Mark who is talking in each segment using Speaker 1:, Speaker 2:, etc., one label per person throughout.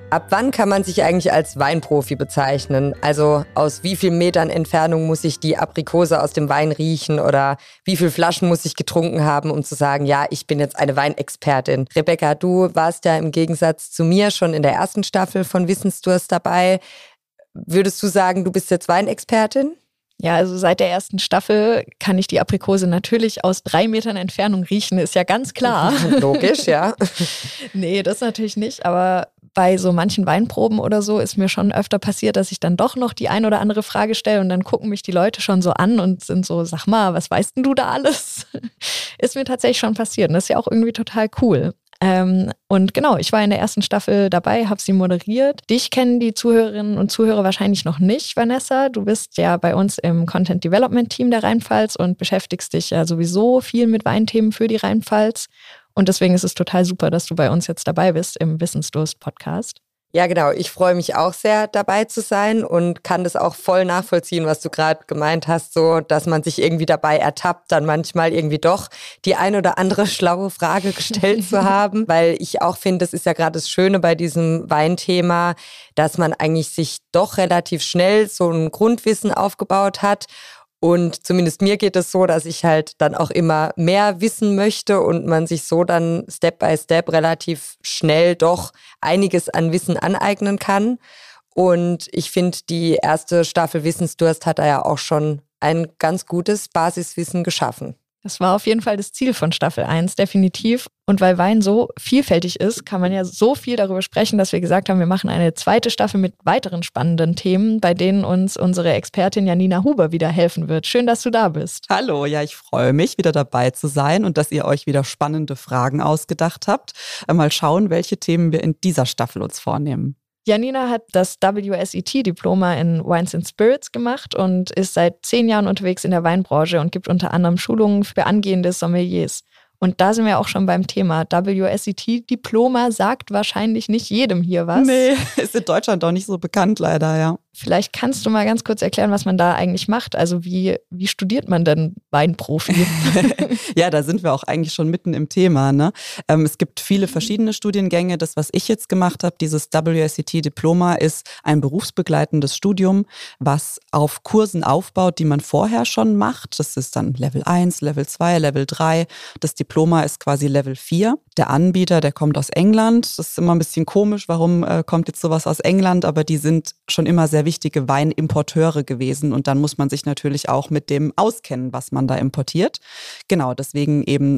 Speaker 1: Ab wann kann man sich eigentlich als Weinprofi bezeichnen? Also aus wie vielen Metern Entfernung muss ich die Aprikose aus dem Wein riechen oder wie viele Flaschen muss ich getrunken haben, um zu sagen, ja, ich bin jetzt eine Weinexpertin. Rebecca, du warst ja im Gegensatz zu mir schon in der ersten Staffel von Wissensdurst dabei. Würdest du sagen, du bist jetzt Weinexpertin?
Speaker 2: Ja, also seit der ersten Staffel kann ich die Aprikose natürlich aus 3 Metern Entfernung riechen, ist ja ganz klar.
Speaker 1: Logisch, ja.
Speaker 2: Nee, das natürlich nicht, aber bei so manchen Weinproben oder so ist mir schon öfter passiert, dass ich dann doch noch die ein oder andere Frage stelle und dann gucken mich die Leute schon so an und sind so, sag mal, was weißt denn du da alles? Ist mir tatsächlich schon passiert und das ist ja auch irgendwie total cool. Und genau, ich war in der ersten Staffel dabei, habe sie moderiert. Dich kennen die Zuhörerinnen und Zuhörer wahrscheinlich noch nicht, Vanessa. Du bist ja bei uns im Content Development Team der Rheinpfalz und beschäftigst dich ja sowieso viel mit Weinthemen für die Rheinpfalz. Und deswegen ist es total super, dass du bei uns jetzt dabei bist im Wissensdurst-Podcast.
Speaker 1: Ja, genau. Ich freue mich auch sehr, dabei zu sein und kann das auch voll nachvollziehen, was du gerade gemeint hast, so, dass man sich irgendwie dabei ertappt, dann manchmal irgendwie doch die ein oder andere schlaue Frage gestellt zu haben, weil ich auch finde, das ist ja gerade das Schöne bei diesem Weinthema, dass man eigentlich sich doch relativ schnell so ein Grundwissen aufgebaut hat. Und zumindest mir geht es so, dass ich halt dann auch immer mehr wissen möchte und man sich so dann Step by Step relativ schnell doch einiges an Wissen aneignen kann. Und ich finde, die erste Staffel Wissensdurst hat da ja auch schon ein ganz gutes Basiswissen geschaffen.
Speaker 2: Das war auf jeden Fall das Ziel von Staffel 1, definitiv. Und weil Wein so vielfältig ist, kann man ja so viel darüber sprechen, dass wir gesagt haben, wir machen eine zweite Staffel mit weiteren spannenden Themen, bei denen uns unsere Expertin Janina Huber wieder helfen wird. Schön, dass du da bist.
Speaker 3: Hallo, ja, ich freue mich, wieder dabei zu sein und dass ihr euch wieder spannende Fragen ausgedacht habt. Mal schauen, welche Themen wir in dieser Staffel uns vornehmen.
Speaker 2: Janina hat das WSET-Diploma in Wines and Spirits gemacht und ist seit 10 Jahren unterwegs in der Weinbranche und gibt unter anderem Schulungen für angehende Sommeliers. Und da sind wir auch schon beim Thema. WSET-Diploma sagt wahrscheinlich nicht jedem hier was.
Speaker 3: Nee, ist in Deutschland auch nicht so bekannt leider, ja.
Speaker 2: Vielleicht kannst du mal ganz kurz erklären, was man da eigentlich macht. Also wie studiert man denn Weinprofi?
Speaker 3: Ja, da sind wir auch eigentlich schon mitten im Thema, ne? Es gibt viele verschiedene Studiengänge. Das, was ich jetzt gemacht habe, dieses WSET-Diploma, ist ein berufsbegleitendes Studium, was auf Kursen aufbaut, die man vorher schon macht. Das ist dann Level 1, Level 2, Level 3. Das Diploma ist quasi Level 4. Der Anbieter, der kommt aus England. Das ist immer ein bisschen komisch, warum kommt jetzt sowas aus England? Aber die sind schon immer sehr wichtige Weinimporteure gewesen und dann muss man sich natürlich auch mit dem auskennen, was man da importiert. Genau, deswegen eben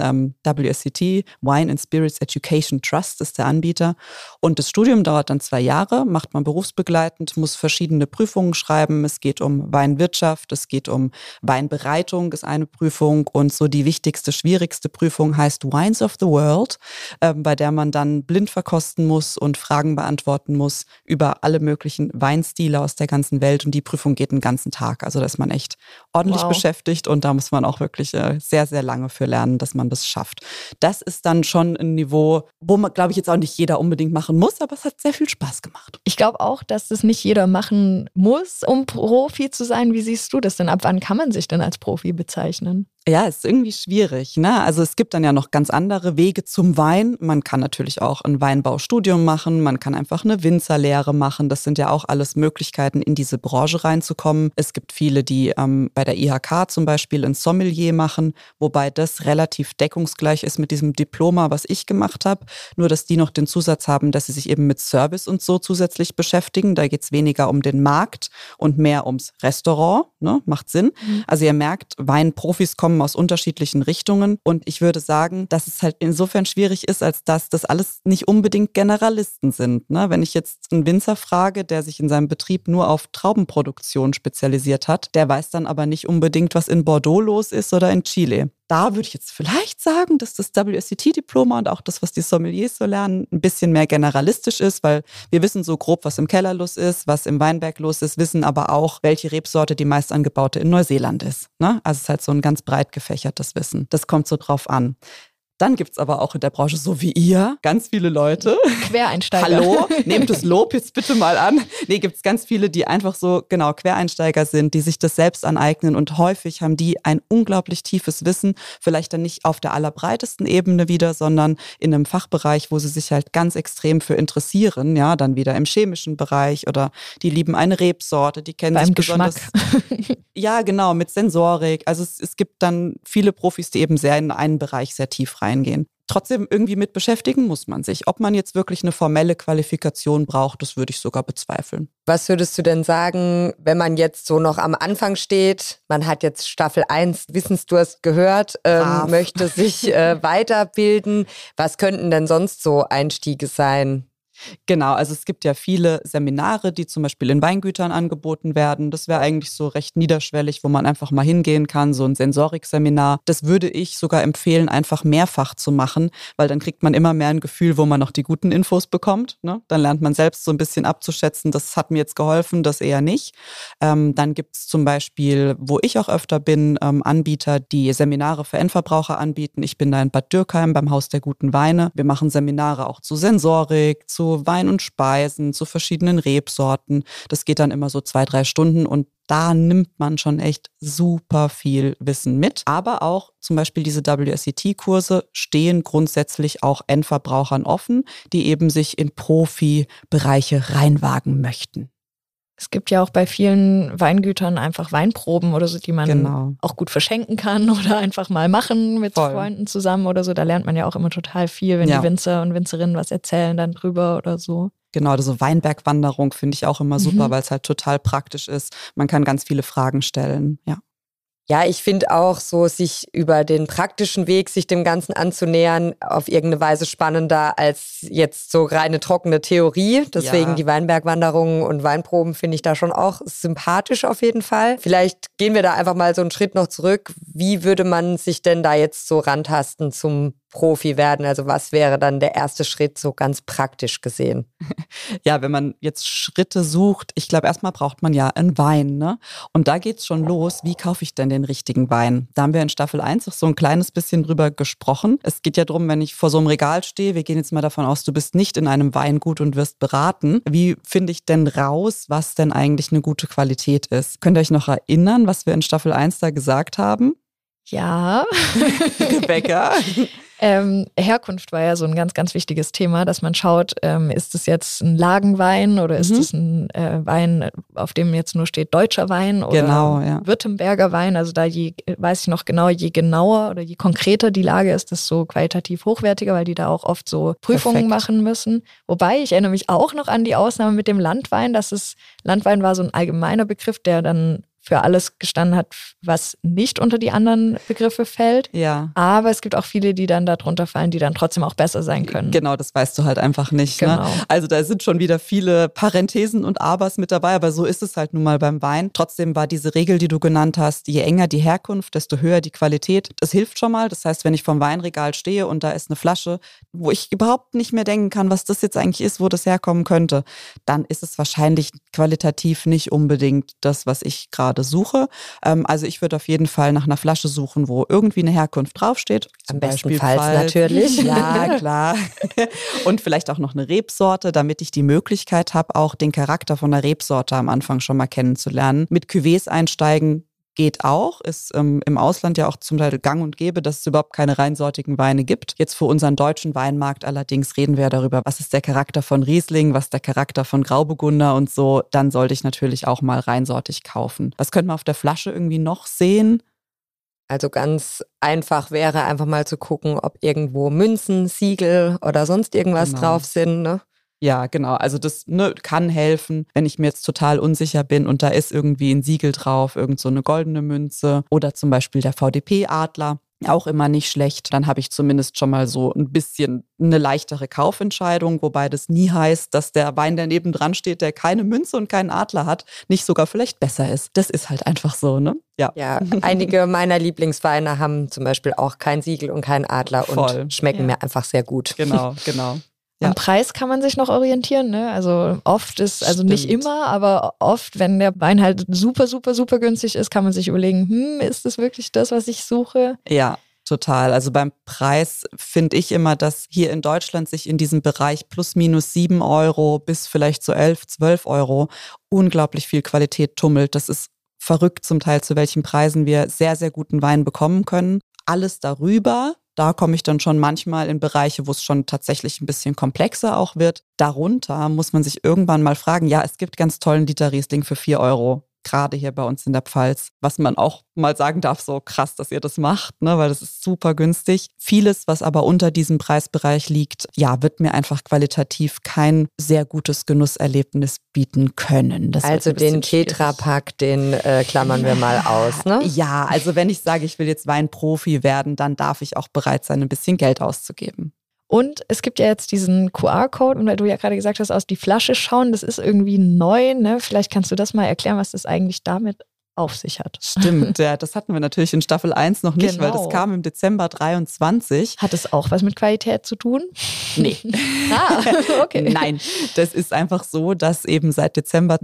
Speaker 3: WSET, Wine and Spirits Education Trust ist der Anbieter und das Studium dauert dann 2 Jahre, macht man berufsbegleitend, muss verschiedene Prüfungen schreiben. Es geht um Weinwirtschaft, es geht um Weinbereitung, ist eine Prüfung und so die wichtigste, schwierigste Prüfung heißt Wines of the World, bei der man dann blind verkosten muss und Fragen beantworten muss über alle möglichen Weinstile aus der ganzen Welt und die Prüfung geht einen ganzen Tag. Also da ist man echt ordentlich beschäftigt und da muss man auch wirklich sehr, sehr lange für lernen, dass man das schafft. Das ist dann schon ein Niveau, wo man, glaube ich, jetzt auch nicht jeder unbedingt machen muss, aber es hat sehr viel Spaß gemacht.
Speaker 2: Ich glaube auch, dass das nicht jeder machen muss, um Profi zu sein. Wie siehst du das denn? Ab wann kann man sich denn als Profi bezeichnen?
Speaker 3: Ja, ist irgendwie schwierig, ne? Also es gibt dann ja noch ganz andere Wege zum Wein. Man kann natürlich auch ein Weinbaustudium machen, man kann einfach eine Winzerlehre machen. Das sind ja auch alles Möglichkeiten, in diese Branche reinzukommen. Es gibt viele, die bei der IHK zum Beispiel ein Sommelier machen, wobei das relativ deckungsgleich ist mit diesem Diploma, was ich gemacht habe. Nur, dass die noch den Zusatz haben, dass sie sich eben mit Service und so zusätzlich beschäftigen. Da geht es weniger um den Markt und mehr ums Restaurant, ne? Macht Sinn. Also ihr merkt, Weinprofis kommen aus unterschiedlichen Richtungen und ich würde sagen, dass es halt insofern schwierig ist, als dass das alles nicht unbedingt Generalisten sind. Ne? Wenn ich jetzt einen Winzer frage, der sich in seinem Betrieb nur auf Traubenproduktion spezialisiert hat, der weiß dann aber nicht unbedingt, was in Bordeaux los ist oder in Chile. Da würde ich jetzt vielleicht sagen, dass das WSET-Diploma und auch das, was die Sommeliers so lernen, ein bisschen mehr generalistisch ist, weil wir wissen so grob, was im Keller los ist, was im Weinberg los ist, wissen aber auch, welche Rebsorte die meist angebaute in Neuseeland ist. Ne? Also es ist halt so ein ganz breit gefächertes Wissen. Das kommt so drauf an. Dann gibt es aber auch in der Branche, so wie ihr, ganz viele Leute.
Speaker 2: Quereinsteiger.
Speaker 3: Hallo, nehmt das Lob jetzt bitte mal an. Nee, gibt es ganz viele, die einfach so, genau, Quereinsteiger sind, die sich das selbst aneignen und häufig haben die ein unglaublich tiefes Wissen, vielleicht dann nicht auf der allerbreitesten Ebene wieder, sondern in einem Fachbereich, wo sie sich halt ganz extrem für interessieren, ja, dann wieder im chemischen Bereich oder die lieben eine Rebsorte, die kennen sich besonders. Ja, genau, mit Sensorik. Also es gibt dann viele Profis, die eben sehr in einen Bereich sehr tief reingehen. Trotzdem irgendwie mit beschäftigen muss man sich. Ob man jetzt wirklich eine formelle Qualifikation braucht, das würde ich sogar bezweifeln.
Speaker 1: Was würdest du denn sagen, wenn man jetzt so noch am Anfang steht, man hat jetzt Staffel 1 Wissensdurst gehört, möchte sich weiterbilden, was könnten denn sonst so Einstiege sein?
Speaker 3: Genau, also es gibt ja viele Seminare, die zum Beispiel in Weingütern angeboten werden. Das wäre eigentlich so recht niederschwellig, wo man einfach mal hingehen kann, so ein Sensorik-Seminar. Das würde ich sogar empfehlen, einfach mehrfach zu machen, weil dann kriegt man immer mehr ein Gefühl, wo man noch die guten Infos bekommt. Ne? Dann lernt man selbst so ein bisschen abzuschätzen, das hat mir jetzt geholfen, das eher nicht. Dann gibt es zum Beispiel, wo ich auch öfter bin, Anbieter, die Seminare für Endverbraucher anbieten. Ich bin da in Bad Dürkheim beim Haus der guten Weine. Wir machen Seminare auch zu Sensorik, zu Wein und Speisen, zu verschiedenen Rebsorten. Das geht dann immer so 2-3 Stunden und da nimmt man schon echt super viel Wissen mit. Aber auch zum Beispiel diese WSET-Kurse stehen grundsätzlich auch Endverbrauchern offen, die eben sich in Profibereiche reinwagen möchten.
Speaker 2: Es gibt ja auch bei vielen Weingütern einfach Weinproben oder so, die man auch gut verschenken kann oder einfach mal machen mit Freunden zusammen oder so. Da lernt man ja auch immer total viel, wenn die Winzer und Winzerinnen was erzählen dann drüber oder so.
Speaker 3: Genau, also Weinbergwanderung finde ich auch immer super, weil es halt total praktisch ist. Man kann ganz viele Fragen stellen, ja.
Speaker 1: Ja, ich finde auch so, sich über den praktischen Weg, sich dem Ganzen anzunähern, auf irgendeine Weise spannender als jetzt so reine trockene Theorie. Deswegen die Weinbergwanderungen und Weinproben finde ich da schon auch sympathisch auf jeden Fall. Vielleicht gehen wir da einfach mal so einen Schritt noch zurück. Wie würde man sich denn da jetzt so rantasten zum Profi werden? Also was wäre dann der erste Schritt so ganz praktisch gesehen?
Speaker 3: Ja, wenn man jetzt Schritte sucht, ich glaube, erstmal braucht man ja einen Wein, ne? Und da geht's schon los. Wie kaufe ich denn den richtigen Wein? Da haben wir in Staffel 1 auch so ein kleines bisschen drüber gesprochen. Es geht ja darum, wenn ich vor so einem Regal stehe, wir gehen jetzt mal davon aus, du bist nicht in einem Weingut und wirst beraten. Wie finde ich denn raus, was denn eigentlich eine gute Qualität ist? Könnt ihr euch noch erinnern, was wir in Staffel 1 da gesagt haben?
Speaker 2: Ja.
Speaker 3: Rebecca?
Speaker 2: Herkunft war ja so ein ganz, ganz wichtiges Thema, dass man schaut, ist es jetzt ein Lagenwein oder ist es ein Wein, auf dem jetzt nur steht deutscher Wein oder Württemberger Wein. Also da weiß ich noch genau, je genauer oder je konkreter die Lage ist, desto qualitativ hochwertiger, weil die da auch oft so Prüfungen machen müssen. Wobei, ich erinnere mich auch noch an die Ausnahme mit dem Landwein. Landwein war so ein allgemeiner Begriff, der dann für alles gestanden hat, was nicht unter die anderen Begriffe fällt. Ja. Aber es gibt auch viele, die dann darunter fallen, die dann trotzdem auch besser sein können.
Speaker 3: Genau, das weißt du halt einfach nicht.
Speaker 2: Genau.
Speaker 3: Ne? Also da sind schon wieder viele Parenthesen und Abers mit dabei, aber so ist es halt nun mal beim Wein. Trotzdem war diese Regel, die du genannt hast, je enger die Herkunft, desto höher die Qualität. Das hilft schon mal. Das heißt, wenn ich vom Weinregal stehe und da ist eine Flasche, wo ich überhaupt nicht mehr denken kann, was das jetzt eigentlich ist, wo das herkommen könnte, dann ist es wahrscheinlich qualitativ nicht unbedingt das, was ich gerade suche. Also ich würde auf jeden Fall nach einer Flasche suchen, wo irgendwie eine Herkunft draufsteht.
Speaker 1: Am besten Pfalz natürlich.
Speaker 3: Ja, klar. Und vielleicht auch noch eine Rebsorte, damit ich die Möglichkeit habe, auch den Charakter von der Rebsorte am Anfang schon mal kennenzulernen. Mit Cuvées einsteigen geht auch, ist im Ausland ja auch zum Teil gang und gäbe, dass es überhaupt keine reinsortigen Weine gibt. Jetzt für unseren deutschen Weinmarkt allerdings reden wir ja darüber, was ist der Charakter von Riesling, was ist der Charakter von Grauburgunder und so. Dann sollte ich natürlich auch mal reinsortig kaufen. Was könnte man auf der Flasche irgendwie noch sehen?
Speaker 1: Also ganz einfach wäre einfach mal zu gucken, ob irgendwo Münzen, Siegel oder sonst irgendwas drauf sind, ne?
Speaker 3: Ja, genau. Also das kann helfen, wenn ich mir jetzt total unsicher bin und da ist irgendwie ein Siegel drauf, irgend so eine goldene Münze oder zum Beispiel der VDP-Adler. Auch immer nicht schlecht. Dann habe ich zumindest schon mal so ein bisschen eine leichtere Kaufentscheidung, wobei das nie heißt, dass der Wein, der nebendran steht, der keine Münze und keinen Adler hat, nicht sogar vielleicht besser ist. Das ist halt einfach so, ne?
Speaker 1: Ja, einige meiner Lieblingsweine haben zum Beispiel auch kein Siegel und keinen Adler und schmecken mir einfach sehr gut.
Speaker 3: Genau.
Speaker 2: Ja. Am Preis kann man sich noch orientieren, ne? Also oft ist, also nicht immer, aber oft, wenn der Wein halt super, super, super günstig ist, kann man sich überlegen, ist das wirklich das, was ich suche?
Speaker 3: Ja. Total. Also beim Preis finde ich immer, dass hier in Deutschland sich in diesem Bereich plus minus 7 Euro bis vielleicht so 11, 12 Euro unglaublich viel Qualität tummelt. Das ist verrückt zum Teil, zu welchen Preisen wir sehr, sehr guten Wein bekommen können. Alles darüber, da komme ich dann schon manchmal in Bereiche, wo es schon tatsächlich ein bisschen komplexer auch wird. Darunter muss man sich irgendwann mal fragen, ja, es gibt ganz tollen Dieter Riesling für 4 Euro. Gerade hier bei uns in der Pfalz, was man auch mal sagen darf, so krass, dass ihr das macht, ne, weil das ist super günstig. Vieles, was aber unter diesem Preisbereich liegt, ja, wird mir einfach qualitativ kein sehr gutes Genusserlebnis bieten können. Das
Speaker 1: also den Tetra-Pack, den klammern wir mal aus, ne?
Speaker 3: Ja, also wenn ich sage, ich will jetzt Weinprofi werden, dann darf ich auch bereit sein, ein bisschen Geld auszugeben.
Speaker 2: Und es gibt ja jetzt diesen QR-Code, und weil du ja gerade gesagt hast, aus die Flasche schauen, das ist irgendwie neu, ne? Vielleicht kannst du das mal erklären, was das eigentlich damit auf sich hat.
Speaker 3: Stimmt, ja, das hatten wir natürlich in Staffel 1 noch nicht,
Speaker 2: Genau.
Speaker 3: weil das kam im Dezember 23.
Speaker 2: Hat es auch was mit Qualität zu tun?
Speaker 3: Nee.
Speaker 2: Okay.
Speaker 3: Nein, das ist einfach so, dass eben seit Dezember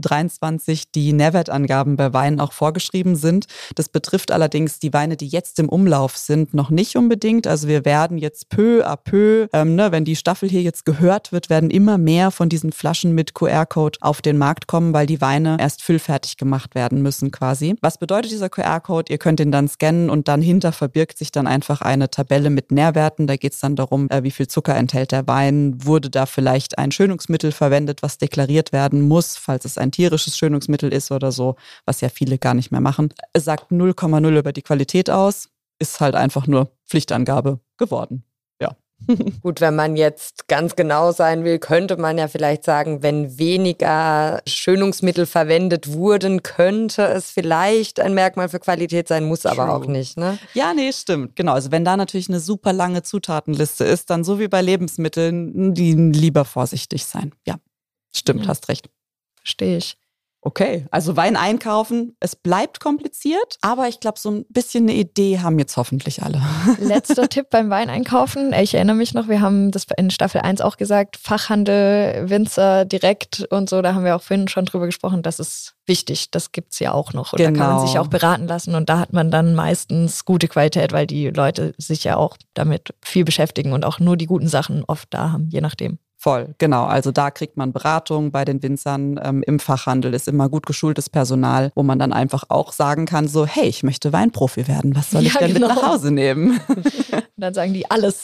Speaker 3: 23 die Nährwertangaben bei Weinen auch vorgeschrieben sind. Das betrifft allerdings die Weine, die jetzt im Umlauf sind, noch nicht unbedingt. Also wir werden jetzt peu à peu, wenn die Staffel hier jetzt gehört wird, werden immer mehr von diesen Flaschen mit QR-Code auf den Markt kommen, weil die Weine erst füllfertig gemacht werden müssen quasi. Was bedeutet dieser QR-Code? Ihr könnt ihn dann scannen und dann hinter verbirgt sich dann einfach eine Tabelle mit Nährwerten. Da geht es dann darum, wie viel Zucker enthält der Wein. Wurde da vielleicht ein Schönungsmittel verwendet, was deklariert werden muss, falls es ein tierisches Schönungsmittel ist oder so, was ja viele gar nicht mehr machen. Es sagt 0,0 über die Qualität aus, ist halt einfach nur Pflichtangabe geworden. Ja.
Speaker 1: Gut, wenn man jetzt ganz genau sein will, könnte man ja vielleicht sagen, wenn weniger Schönungsmittel verwendet wurden, könnte es vielleicht ein Merkmal für Qualität sein, muss aber auch nicht, ne?
Speaker 3: Ja, nee, stimmt. Genau, also wenn da natürlich eine super lange Zutatenliste ist, dann so wie bei Lebensmitteln, die lieber vorsichtig sein. Ja, stimmt, hast recht.
Speaker 2: Verstehe ich.
Speaker 3: Okay, also Wein einkaufen, es bleibt kompliziert, aber ich glaube, so ein bisschen eine Idee haben jetzt hoffentlich alle.
Speaker 2: Letzter Tipp beim Weineinkaufen. Ich erinnere mich noch, wir haben das in Staffel 1 auch gesagt, Fachhandel, Winzer, direkt und so, da haben wir auch vorhin schon drüber gesprochen, das ist wichtig, das gibt es ja auch noch. Und da kann man sich auch beraten lassen und da hat man dann meistens gute Qualität, weil die Leute sich ja auch damit viel beschäftigen und auch nur die guten Sachen oft da haben, je nachdem.
Speaker 3: Voll, genau. Also da kriegt man Beratung bei den Winzern. Im Fachhandel ist immer gut geschultes Personal, wo man dann einfach auch sagen kann, so, hey, ich möchte Weinprofi werden. Was soll ich denn mit nach Hause nehmen?
Speaker 2: Und dann sagen die alles.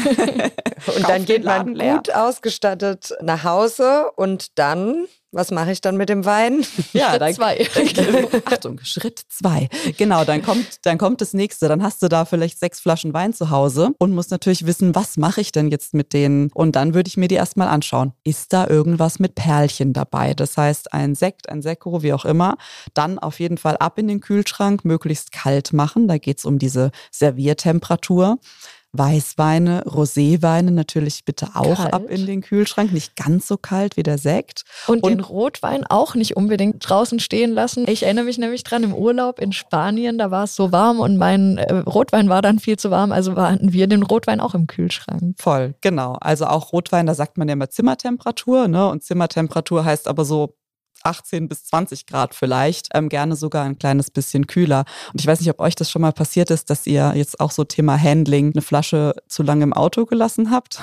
Speaker 1: Und dann geht man gut ausgestattet nach Hause und dann... Was mache ich dann mit dem Wein?
Speaker 3: Ja,
Speaker 2: Schritt 2.
Speaker 3: Achtung, Schritt 2. Genau, dann kommt das nächste. Dann hast du da vielleicht 6 Flaschen Wein zu Hause und musst natürlich wissen, was mache ich denn jetzt mit denen? Und dann würde ich mir die erstmal anschauen. Ist da irgendwas mit Perlchen dabei? Das heißt, ein Sekt, ein Sekko, wie auch immer. Dann auf jeden Fall ab in den Kühlschrank, möglichst kalt machen. Da geht es um diese Serviertemperatur. Weißweine, Roséweine natürlich bitte auch
Speaker 2: kalt.
Speaker 3: Ab in den Kühlschrank, nicht ganz so kalt wie der Sekt.
Speaker 2: Und den Rotwein auch nicht unbedingt draußen stehen lassen. Ich erinnere mich nämlich dran, im Urlaub in Spanien, da war es so warm und mein Rotwein war dann viel zu warm, also hatten wir den Rotwein auch im Kühlschrank.
Speaker 3: Voll, genau. Also auch Rotwein, da sagt man ja immer Zimmertemperatur, ne? Und Zimmertemperatur heißt aber so 18 bis 20 Grad vielleicht, gerne sogar ein kleines bisschen kühler. Und ich weiß nicht, ob euch das schon mal passiert ist, dass ihr jetzt auch so Thema Handling eine Flasche zu lange im Auto gelassen habt.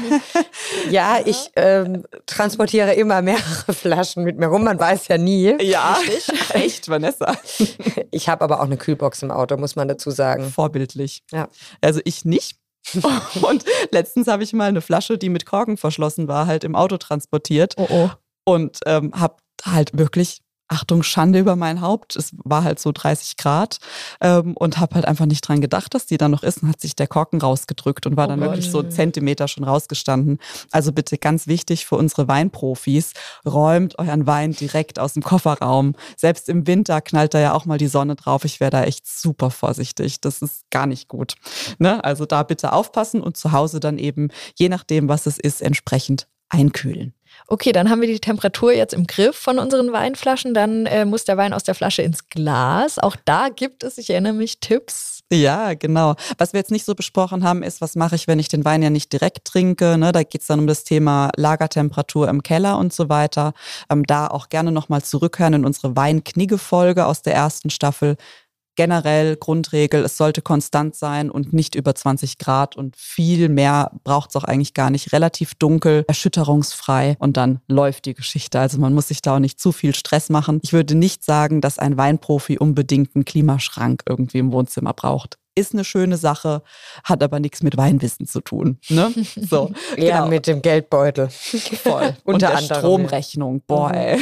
Speaker 1: Ja, ich transportiere immer mehrere Flaschen mit mir rum, man weiß ja nie.
Speaker 3: Ja, echt, Vanessa.
Speaker 1: Ich habe aber auch eine Kühlbox im Auto, muss man dazu sagen.
Speaker 3: Vorbildlich.
Speaker 1: Ja.
Speaker 3: Also ich nicht. Und letztens habe ich mal eine Flasche, die mit Korken verschlossen war, halt im Auto transportiert.
Speaker 2: Oh.
Speaker 3: Und habe halt wirklich, Achtung, Schande über mein Haupt. Es war halt so 30 Grad und habe halt einfach nicht dran gedacht, dass die da noch ist. Und hat sich der Korken rausgedrückt und war dann wirklich so einen Zentimeter schon rausgestanden. Also bitte ganz wichtig für unsere Weinprofis, räumt euren Wein direkt aus dem Kofferraum. Selbst im Winter knallt da ja auch mal die Sonne drauf. Ich wäre da echt super vorsichtig. Das ist gar nicht gut. Ne? Also da bitte aufpassen und zu Hause dann eben, je nachdem, was es ist, entsprechend einkühlen.
Speaker 2: Okay, dann haben wir die Temperatur jetzt im Griff von unseren Weinflaschen. Dann muss der Wein aus der Flasche ins Glas. Auch da gibt es, ich erinnere mich, Tipps.
Speaker 3: Ja, genau. Was wir jetzt nicht so besprochen haben, ist, was mache ich, wenn ich den Wein ja nicht direkt trinke. Ne? Da geht es dann um das Thema Lagertemperatur im Keller und so weiter. Da auch gerne nochmal zurückhören in unsere Weinknigge-Folge aus der ersten Staffel. generell Grundregel, es sollte konstant sein und nicht über 20 Grad und viel mehr braucht es auch eigentlich gar nicht. Relativ dunkel, erschütterungsfrei und dann läuft die Geschichte. Also man muss sich da auch nicht zu viel Stress machen. Ich würde nicht sagen, dass ein Weinprofi unbedingt einen Klimaschrank irgendwie im Wohnzimmer braucht. Ist eine schöne Sache, hat aber nichts mit Weinwissen zu tun. Ne? So,
Speaker 1: ja, mit dem Geldbeutel.
Speaker 3: Voll. Und der Stromrechnung. Boah, ey.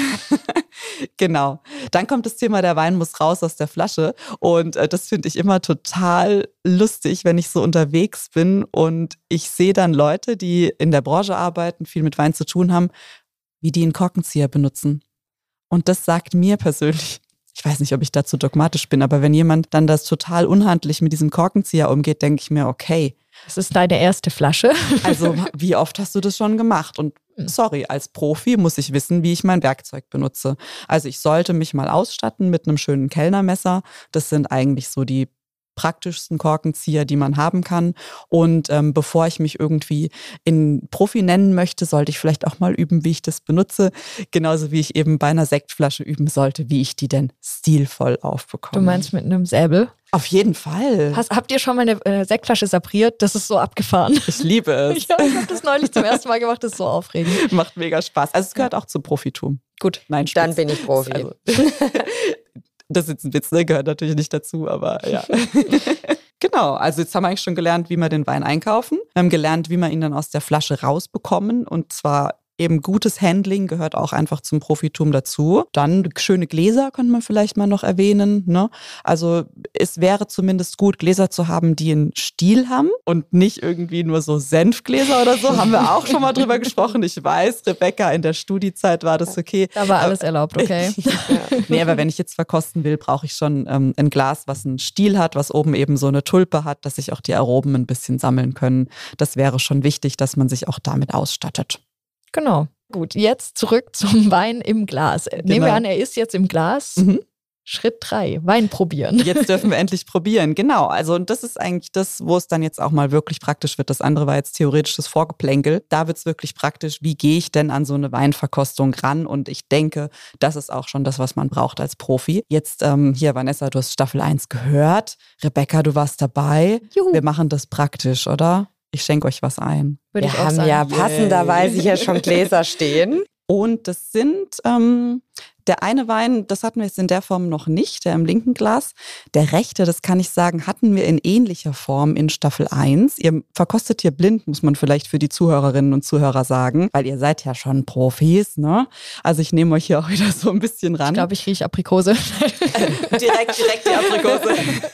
Speaker 3: Genau. Dann kommt das Thema, der Wein muss raus aus der Flasche. Und das finde ich immer total lustig, wenn ich so unterwegs bin und ich sehe dann Leute, die in der Branche arbeiten, viel mit Wein zu tun haben, wie die einen Korkenzieher benutzen. Und das sagt mir persönlich, ich weiß nicht, ob ich dazu dogmatisch bin, aber wenn jemand dann das total unhandlich mit diesem Korkenzieher umgeht, denke ich mir, okay.
Speaker 2: Das ist deine erste Flasche.
Speaker 3: Also wie oft hast du das schon gemacht? Und sorry, als Profi muss ich wissen, wie ich mein Werkzeug benutze. Also ich sollte mich mal ausstatten mit einem schönen Kellnermesser. Das sind eigentlich so die praktischsten Korkenzieher, die man haben kann. Und bevor ich mich irgendwie in Profi nennen möchte, sollte ich vielleicht auch mal üben, wie ich das benutze. Genauso wie ich eben bei einer Sektflasche üben sollte, wie ich die denn stilvoll aufbekomme.
Speaker 2: Du meinst mit einem Säbel?
Speaker 3: Auf jeden Fall.
Speaker 2: Habt ihr schon mal eine Sektflasche sabriert? Das ist so abgefahren.
Speaker 3: Ich liebe es.
Speaker 2: Ja, ich habe das neulich zum ersten Mal gemacht. Das ist so aufregend.
Speaker 3: Macht mega Spaß. Also es gehört auch zum Profitum.
Speaker 2: Gut.
Speaker 3: Nein,
Speaker 1: dann bin ich Profi.
Speaker 3: Also, das ist jetzt ein Witz, ne? Gehört natürlich nicht dazu, aber ja. Genau, also jetzt haben wir eigentlich schon gelernt, wie wir den Wein einkaufen. Wir haben gelernt, wie wir ihn dann aus der Flasche rausbekommen und zwar eben gutes Handling gehört auch einfach zum Profitum dazu. Dann schöne Gläser könnte man vielleicht mal noch erwähnen. Ne? Also es wäre zumindest gut, Gläser zu haben, die einen Stil haben und nicht irgendwie nur so Senfgläser oder so. Haben wir auch schon mal drüber gesprochen. Ich weiß, Rebecca, in der Studiezeit war das okay.
Speaker 2: Da war alles erlaubt, okay.
Speaker 3: Nee, aber wenn ich jetzt verkosten will, brauche ich schon ein Glas, was einen Stil hat, was oben eben so eine Tulpe hat, dass sich auch die Aromen ein bisschen sammeln können. Das wäre schon wichtig, dass man sich auch damit ausstattet.
Speaker 2: Genau. Gut, jetzt zurück zum Wein im Glas. Genau. Nehmen wir an, er ist jetzt im Glas. Mhm. Schritt 3, Wein probieren.
Speaker 3: Jetzt dürfen wir endlich probieren, genau. Also und das ist eigentlich das, wo es dann jetzt auch mal wirklich praktisch wird. Das andere war jetzt theoretisches Vorgeplänkel. Da wird es wirklich praktisch, wie gehe ich denn an so eine Weinverkostung ran? Und ich denke, das ist auch schon das, was man braucht als Profi. Jetzt hier, Vanessa, du hast Staffel 1 gehört. Rebecca, du warst dabei.
Speaker 2: Juhu.
Speaker 3: Wir machen das praktisch, oder? Ich schenke euch was ein.
Speaker 1: Wir haben ja passenderweise hier schon Gläser stehen.
Speaker 3: Und das sind der eine Wein, das hatten wir jetzt in der Form noch nicht, der im linken Glas. Der rechte, das kann ich sagen, hatten wir in ähnlicher Form in Staffel 1. Ihr verkostet hier blind, muss man vielleicht für die Zuhörerinnen und Zuhörer sagen, weil ihr seid ja schon Profis, ne? Also ich nehme euch hier auch wieder so ein bisschen ran.
Speaker 2: Ich glaube, ich rieche Aprikose.
Speaker 3: direkt die Aprikose.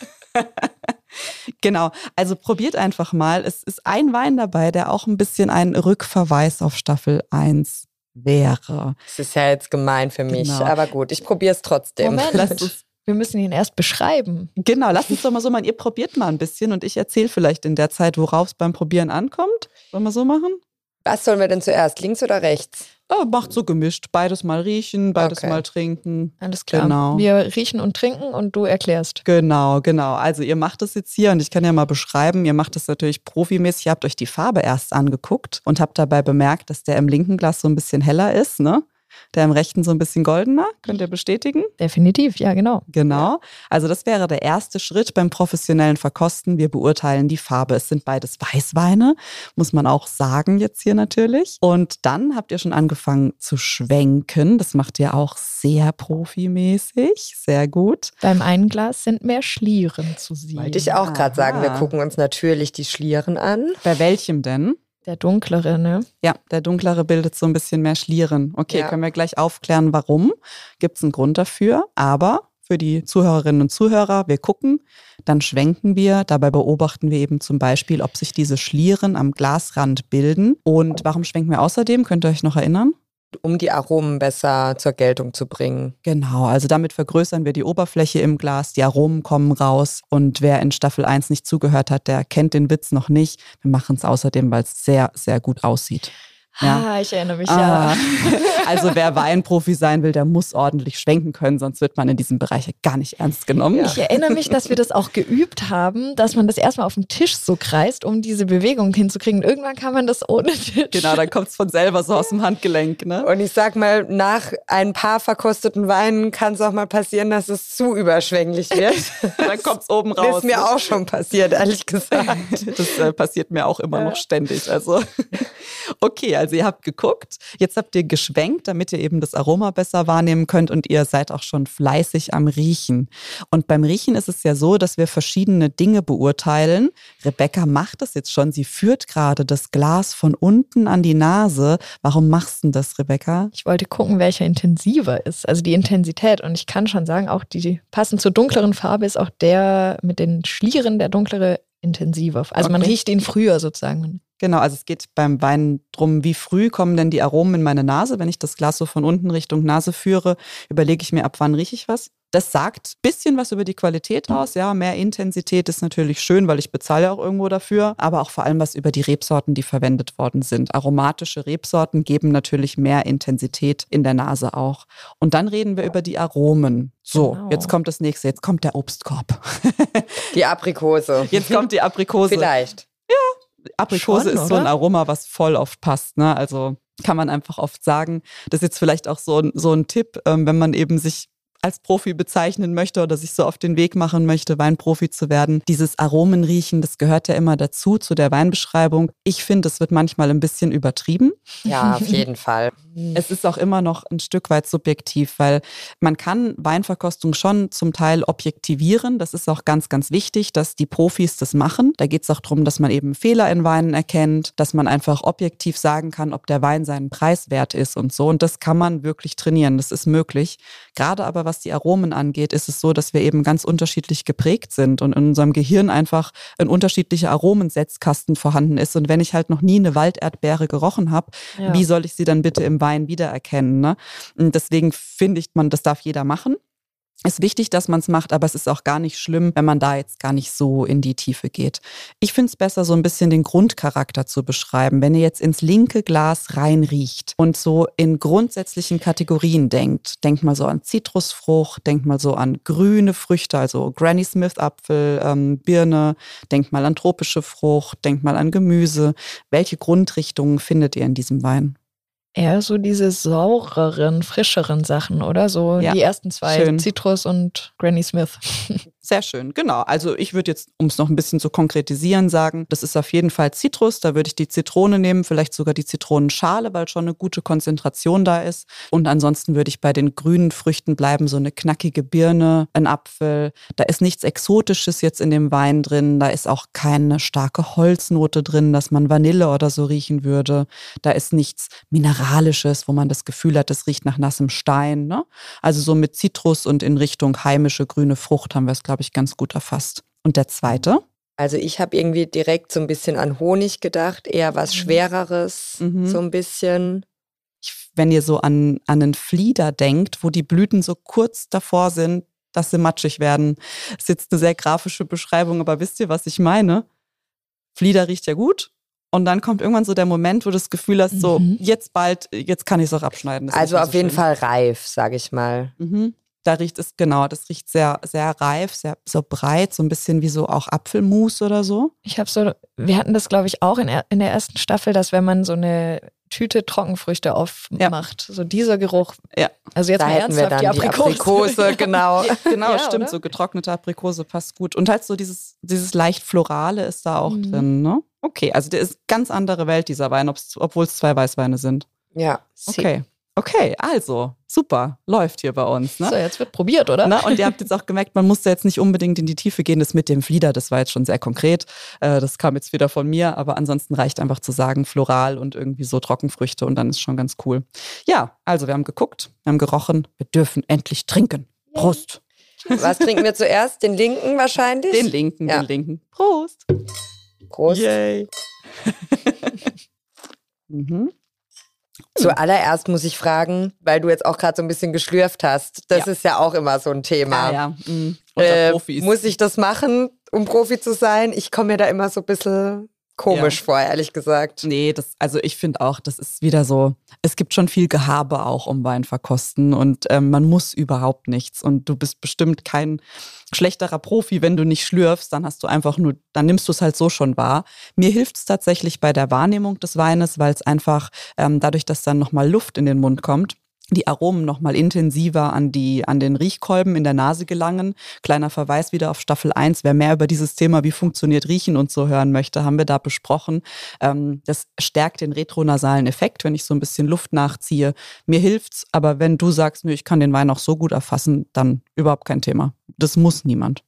Speaker 3: Genau, also probiert einfach mal. Es ist ein Wein dabei, der auch ein bisschen ein Rückverweis auf Staffel 1 wäre.
Speaker 1: Das ist ja jetzt gemein für mich, aber gut, ich probiere es trotzdem.
Speaker 2: Moment, wir müssen ihn erst beschreiben.
Speaker 3: Genau, lasst uns doch mal so machen, ihr probiert mal ein bisschen und ich erzähle vielleicht in der Zeit, worauf es beim Probieren ankommt. Wollen wir so machen?
Speaker 1: Was sollen wir denn zuerst, links oder rechts?
Speaker 3: Oh, macht so gemischt, beides mal riechen, beides mal trinken.
Speaker 2: Alles klar,
Speaker 3: genau.
Speaker 2: Wir riechen und trinken und du erklärst.
Speaker 3: Genau. Also ihr macht das jetzt hier und ich kann ja mal beschreiben, ihr macht das natürlich profimäßig, ihr habt euch die Farbe erst angeguckt und habt dabei bemerkt, dass der im linken Glas so ein bisschen heller ist, ne? Der im rechten so ein bisschen goldener, könnt ihr bestätigen?
Speaker 2: Definitiv, ja genau.
Speaker 3: Genau, also das wäre der erste Schritt beim professionellen Verkosten. Wir beurteilen die Farbe. Es sind beides Weißweine, muss man auch sagen jetzt hier natürlich. Und dann habt ihr schon angefangen zu schwenken. Das macht ihr auch sehr profimäßig, sehr gut.
Speaker 2: Beim einen Glas sind mehr Schlieren zu sehen.
Speaker 1: Wollte ich auch gerade sagen, wir gucken uns natürlich die Schlieren an.
Speaker 3: Bei welchem denn?
Speaker 2: Der dunklere, ne?
Speaker 3: Ja, der dunklere bildet so ein bisschen mehr Schlieren. Okay, können wir gleich aufklären, warum. Gibt es einen Grund dafür, aber für die Zuhörerinnen und Zuhörer, wir gucken, dann schwenken wir, dabei beobachten wir eben zum Beispiel, ob sich diese Schlieren am Glasrand bilden. Und warum schwenken wir außerdem? Könnt ihr euch noch erinnern?
Speaker 1: Um die Aromen besser zur Geltung zu bringen.
Speaker 3: Genau, also damit vergrößern wir die Oberfläche im Glas, die Aromen kommen raus und wer in Staffel 1 nicht zugehört hat, der kennt den Witz noch nicht. Wir machen es außerdem, weil es sehr, sehr gut aussieht. Ja.
Speaker 2: Ich erinnere mich, ja.
Speaker 3: Also wer Weinprofi sein will, der muss ordentlich schwenken können, sonst wird man in diesem Bereich gar nicht ernst genommen.
Speaker 2: Ja. Ich erinnere mich, dass wir das auch geübt haben, dass man das erstmal auf dem Tisch so kreist, um diese Bewegung hinzukriegen. Irgendwann kann man das ohne Tisch.
Speaker 3: Genau, dann kommt es von selber so aus dem Handgelenk. Ne?
Speaker 1: Und ich sag mal, nach ein paar verkosteten Weinen kann es auch mal passieren, dass es zu überschwänglich wird.
Speaker 3: Dann kommt es oben raus.
Speaker 1: Das ist mir auch schon passiert, ehrlich gesagt.
Speaker 3: Das passiert mir auch immer noch ständig. Also okay, also ihr habt geguckt, jetzt habt ihr geschwenkt, damit ihr eben das Aroma besser wahrnehmen könnt und ihr seid auch schon fleißig am Riechen. Und beim Riechen ist es ja so, dass wir verschiedene Dinge beurteilen. Rebecca macht das jetzt schon, sie führt gerade das Glas von unten an die Nase. Warum machst du das, Rebecca?
Speaker 2: Ich wollte gucken, welcher intensiver ist, also die Intensität. Und ich kann schon sagen, auch die passend zur dunkleren Farbe ist auch der mit den Schlieren, der dunklere, intensiver. Also man riecht ihn früher sozusagen.
Speaker 3: Genau, also es geht beim Wein drum, wie früh kommen denn die Aromen in meine Nase. Wenn ich das Glas so von unten Richtung Nase führe, überlege ich mir, ab wann rieche ich was. Das sagt ein bisschen was über die Qualität aus. Ja, mehr Intensität ist natürlich schön, weil ich bezahle ja auch irgendwo dafür. Aber auch vor allem was über die Rebsorten, die verwendet worden sind. Aromatische Rebsorten geben natürlich mehr Intensität in der Nase auch. Und dann reden wir über die Aromen. So, genau. Jetzt kommt das nächste. Jetzt kommt der Obstkorb.
Speaker 1: Die Aprikose.
Speaker 3: Jetzt kommt die Aprikose.
Speaker 1: Vielleicht.
Speaker 3: Ja. Aprikose
Speaker 2: schon,
Speaker 3: ist so ein Aroma, was voll oft passt. Ne? Also kann man einfach oft sagen. Das ist jetzt vielleicht auch so ein Tipp, wenn man eben sich als Profi bezeichnen möchte oder sich so auf den Weg machen möchte, Weinprofi zu werden. Dieses Aromenriechen, das gehört ja immer dazu, zu der Weinbeschreibung. Ich finde, es wird manchmal ein bisschen übertrieben.
Speaker 1: Ja, auf jeden Fall.
Speaker 3: Es ist auch immer noch ein Stück weit subjektiv, weil man kann Weinverkostung schon zum Teil objektivieren. Das ist auch ganz, ganz wichtig, dass die Profis das machen. Da geht es auch darum, dass man eben Fehler in Weinen erkennt, dass man einfach objektiv sagen kann, ob der Wein seinen Preis wert ist und so. Und das kann man wirklich trainieren. Das ist möglich. Gerade aber, was die Aromen angeht, ist es so, dass wir eben ganz unterschiedlich geprägt sind und in unserem Gehirn einfach ein unterschiedlicher Aromensetzkasten vorhanden ist. Und wenn ich halt noch nie eine Walderdbeere gerochen habe, wie soll ich sie dann bitte im Wein wiedererkennen? Ne? Und deswegen finde ich, das darf jeder machen. Es ist wichtig, dass man es macht, aber es ist auch gar nicht schlimm, wenn man da jetzt gar nicht so in die Tiefe geht. Ich finde es besser, so ein bisschen den Grundcharakter zu beschreiben. Wenn ihr jetzt ins linke Glas reinriecht und so in grundsätzlichen Kategorien denkt, denkt mal so an Zitrusfrucht, denkt mal so an grüne Früchte, also Granny Smith Apfel, Birne, denkt mal an tropische Frucht, denkt mal an Gemüse. Welche Grundrichtungen findet ihr in diesem Wein?
Speaker 2: Eher so diese saureren, frischeren Sachen, oder? So die ersten zwei, schön. Zitrus und Granny Smith.
Speaker 3: Sehr schön, genau. Also ich würde jetzt, um es noch ein bisschen zu konkretisieren, sagen, das ist auf jeden Fall Zitrus. Da würde ich die Zitrone nehmen, vielleicht sogar die Zitronenschale, weil schon eine gute Konzentration da ist. Und ansonsten würde ich bei den grünen Früchten bleiben, so eine knackige Birne, ein Apfel. Da ist nichts Exotisches jetzt in dem Wein drin. Da ist auch keine starke Holznote drin, dass man Vanille oder so riechen würde. Da ist nichts Mineralisches, wo man das Gefühl hat, es riecht nach nassem Stein. Ne? Also so mit Zitrus und in Richtung heimische grüne Frucht haben wir es, glaube ich, ganz gut erfasst. Und der zweite?
Speaker 1: Also ich habe irgendwie direkt so ein bisschen an Honig gedacht, eher was Schwereres, so ein bisschen.
Speaker 3: Wenn ihr so an einen Flieder denkt, wo die Blüten so kurz davor sind, dass sie matschig werden, ist jetzt eine sehr grafische Beschreibung, aber wisst ihr, was ich meine? Flieder riecht ja gut. Und dann kommt irgendwann so der Moment, wo du das Gefühl hast, so jetzt kann ich es auch abschneiden. Das
Speaker 1: also auf jeden Fall reif, sage ich mal.
Speaker 3: Da riecht es, genau, das riecht sehr, sehr reif, sehr so breit, so ein bisschen wie so auch Apfelmus oder so.
Speaker 2: Wir hatten das, glaube ich, auch in der ersten Staffel, dass wenn man so eine Tüte Trockenfrüchte aufmacht, so dieser Geruch.
Speaker 3: Ja.
Speaker 2: Also jetzt
Speaker 1: da
Speaker 2: mal
Speaker 1: hätten wir
Speaker 2: ernsthaft,
Speaker 1: dann die Aprikose, genau.
Speaker 3: Genau,
Speaker 2: ja,
Speaker 3: stimmt,
Speaker 2: oder?
Speaker 3: so getrocknete Aprikose passt gut. Und halt so dieses leicht Florale ist da auch drin, ne? Okay, also der ist ganz andere Welt, dieser Wein, obwohl es 2 Weißweine sind.
Speaker 1: Ja.
Speaker 3: Okay, also super, läuft hier bei uns. Ne?
Speaker 2: So, jetzt wird probiert, oder?
Speaker 3: Na, und ihr habt jetzt auch gemerkt, man musste jetzt nicht unbedingt in die Tiefe gehen. Das mit dem Flieder, das war jetzt schon sehr konkret. Das kam jetzt wieder von mir, aber ansonsten reicht einfach zu sagen, floral und irgendwie so Trockenfrüchte und dann ist schon ganz cool. Ja, also wir haben geguckt, wir haben gerochen, wir dürfen endlich trinken. Prost.
Speaker 1: Was trinken wir zuerst? Den linken wahrscheinlich?
Speaker 3: Den linken. Prost.
Speaker 1: Prost.
Speaker 3: Yay.
Speaker 1: Zuallererst muss ich fragen, weil du jetzt auch gerade so ein bisschen geschlürft hast. Das ist ja auch immer so ein Thema.
Speaker 3: Ja. Unter Profis.
Speaker 1: Muss ich das machen, um Profi zu sein? Ich komme mir da immer so ein bisschen komisch vor, ehrlich gesagt.
Speaker 3: Nee, also ich finde auch, das ist wieder so, es gibt schon viel Gehabe auch um Weinverkosten und man muss überhaupt nichts und du bist bestimmt kein schlechterer Profi, wenn du nicht schlürfst, dann dann nimmst du es halt so schon wahr. Mir hilft es tatsächlich bei der Wahrnehmung des Weines, weil es einfach dadurch, dass dann nochmal Luft in den Mund kommt, die Aromen nochmal intensiver an den Riechkolben in der Nase gelangen. Kleiner Verweis wieder auf Staffel 1. Wer mehr über dieses Thema, wie funktioniert Riechen und so hören möchte, haben wir da besprochen. Das stärkt den retronasalen Effekt, wenn ich so ein bisschen Luft nachziehe. Mir hilft's, aber wenn du sagst, ich kann den Wein auch so gut erfassen, dann überhaupt kein Thema. Das muss niemand.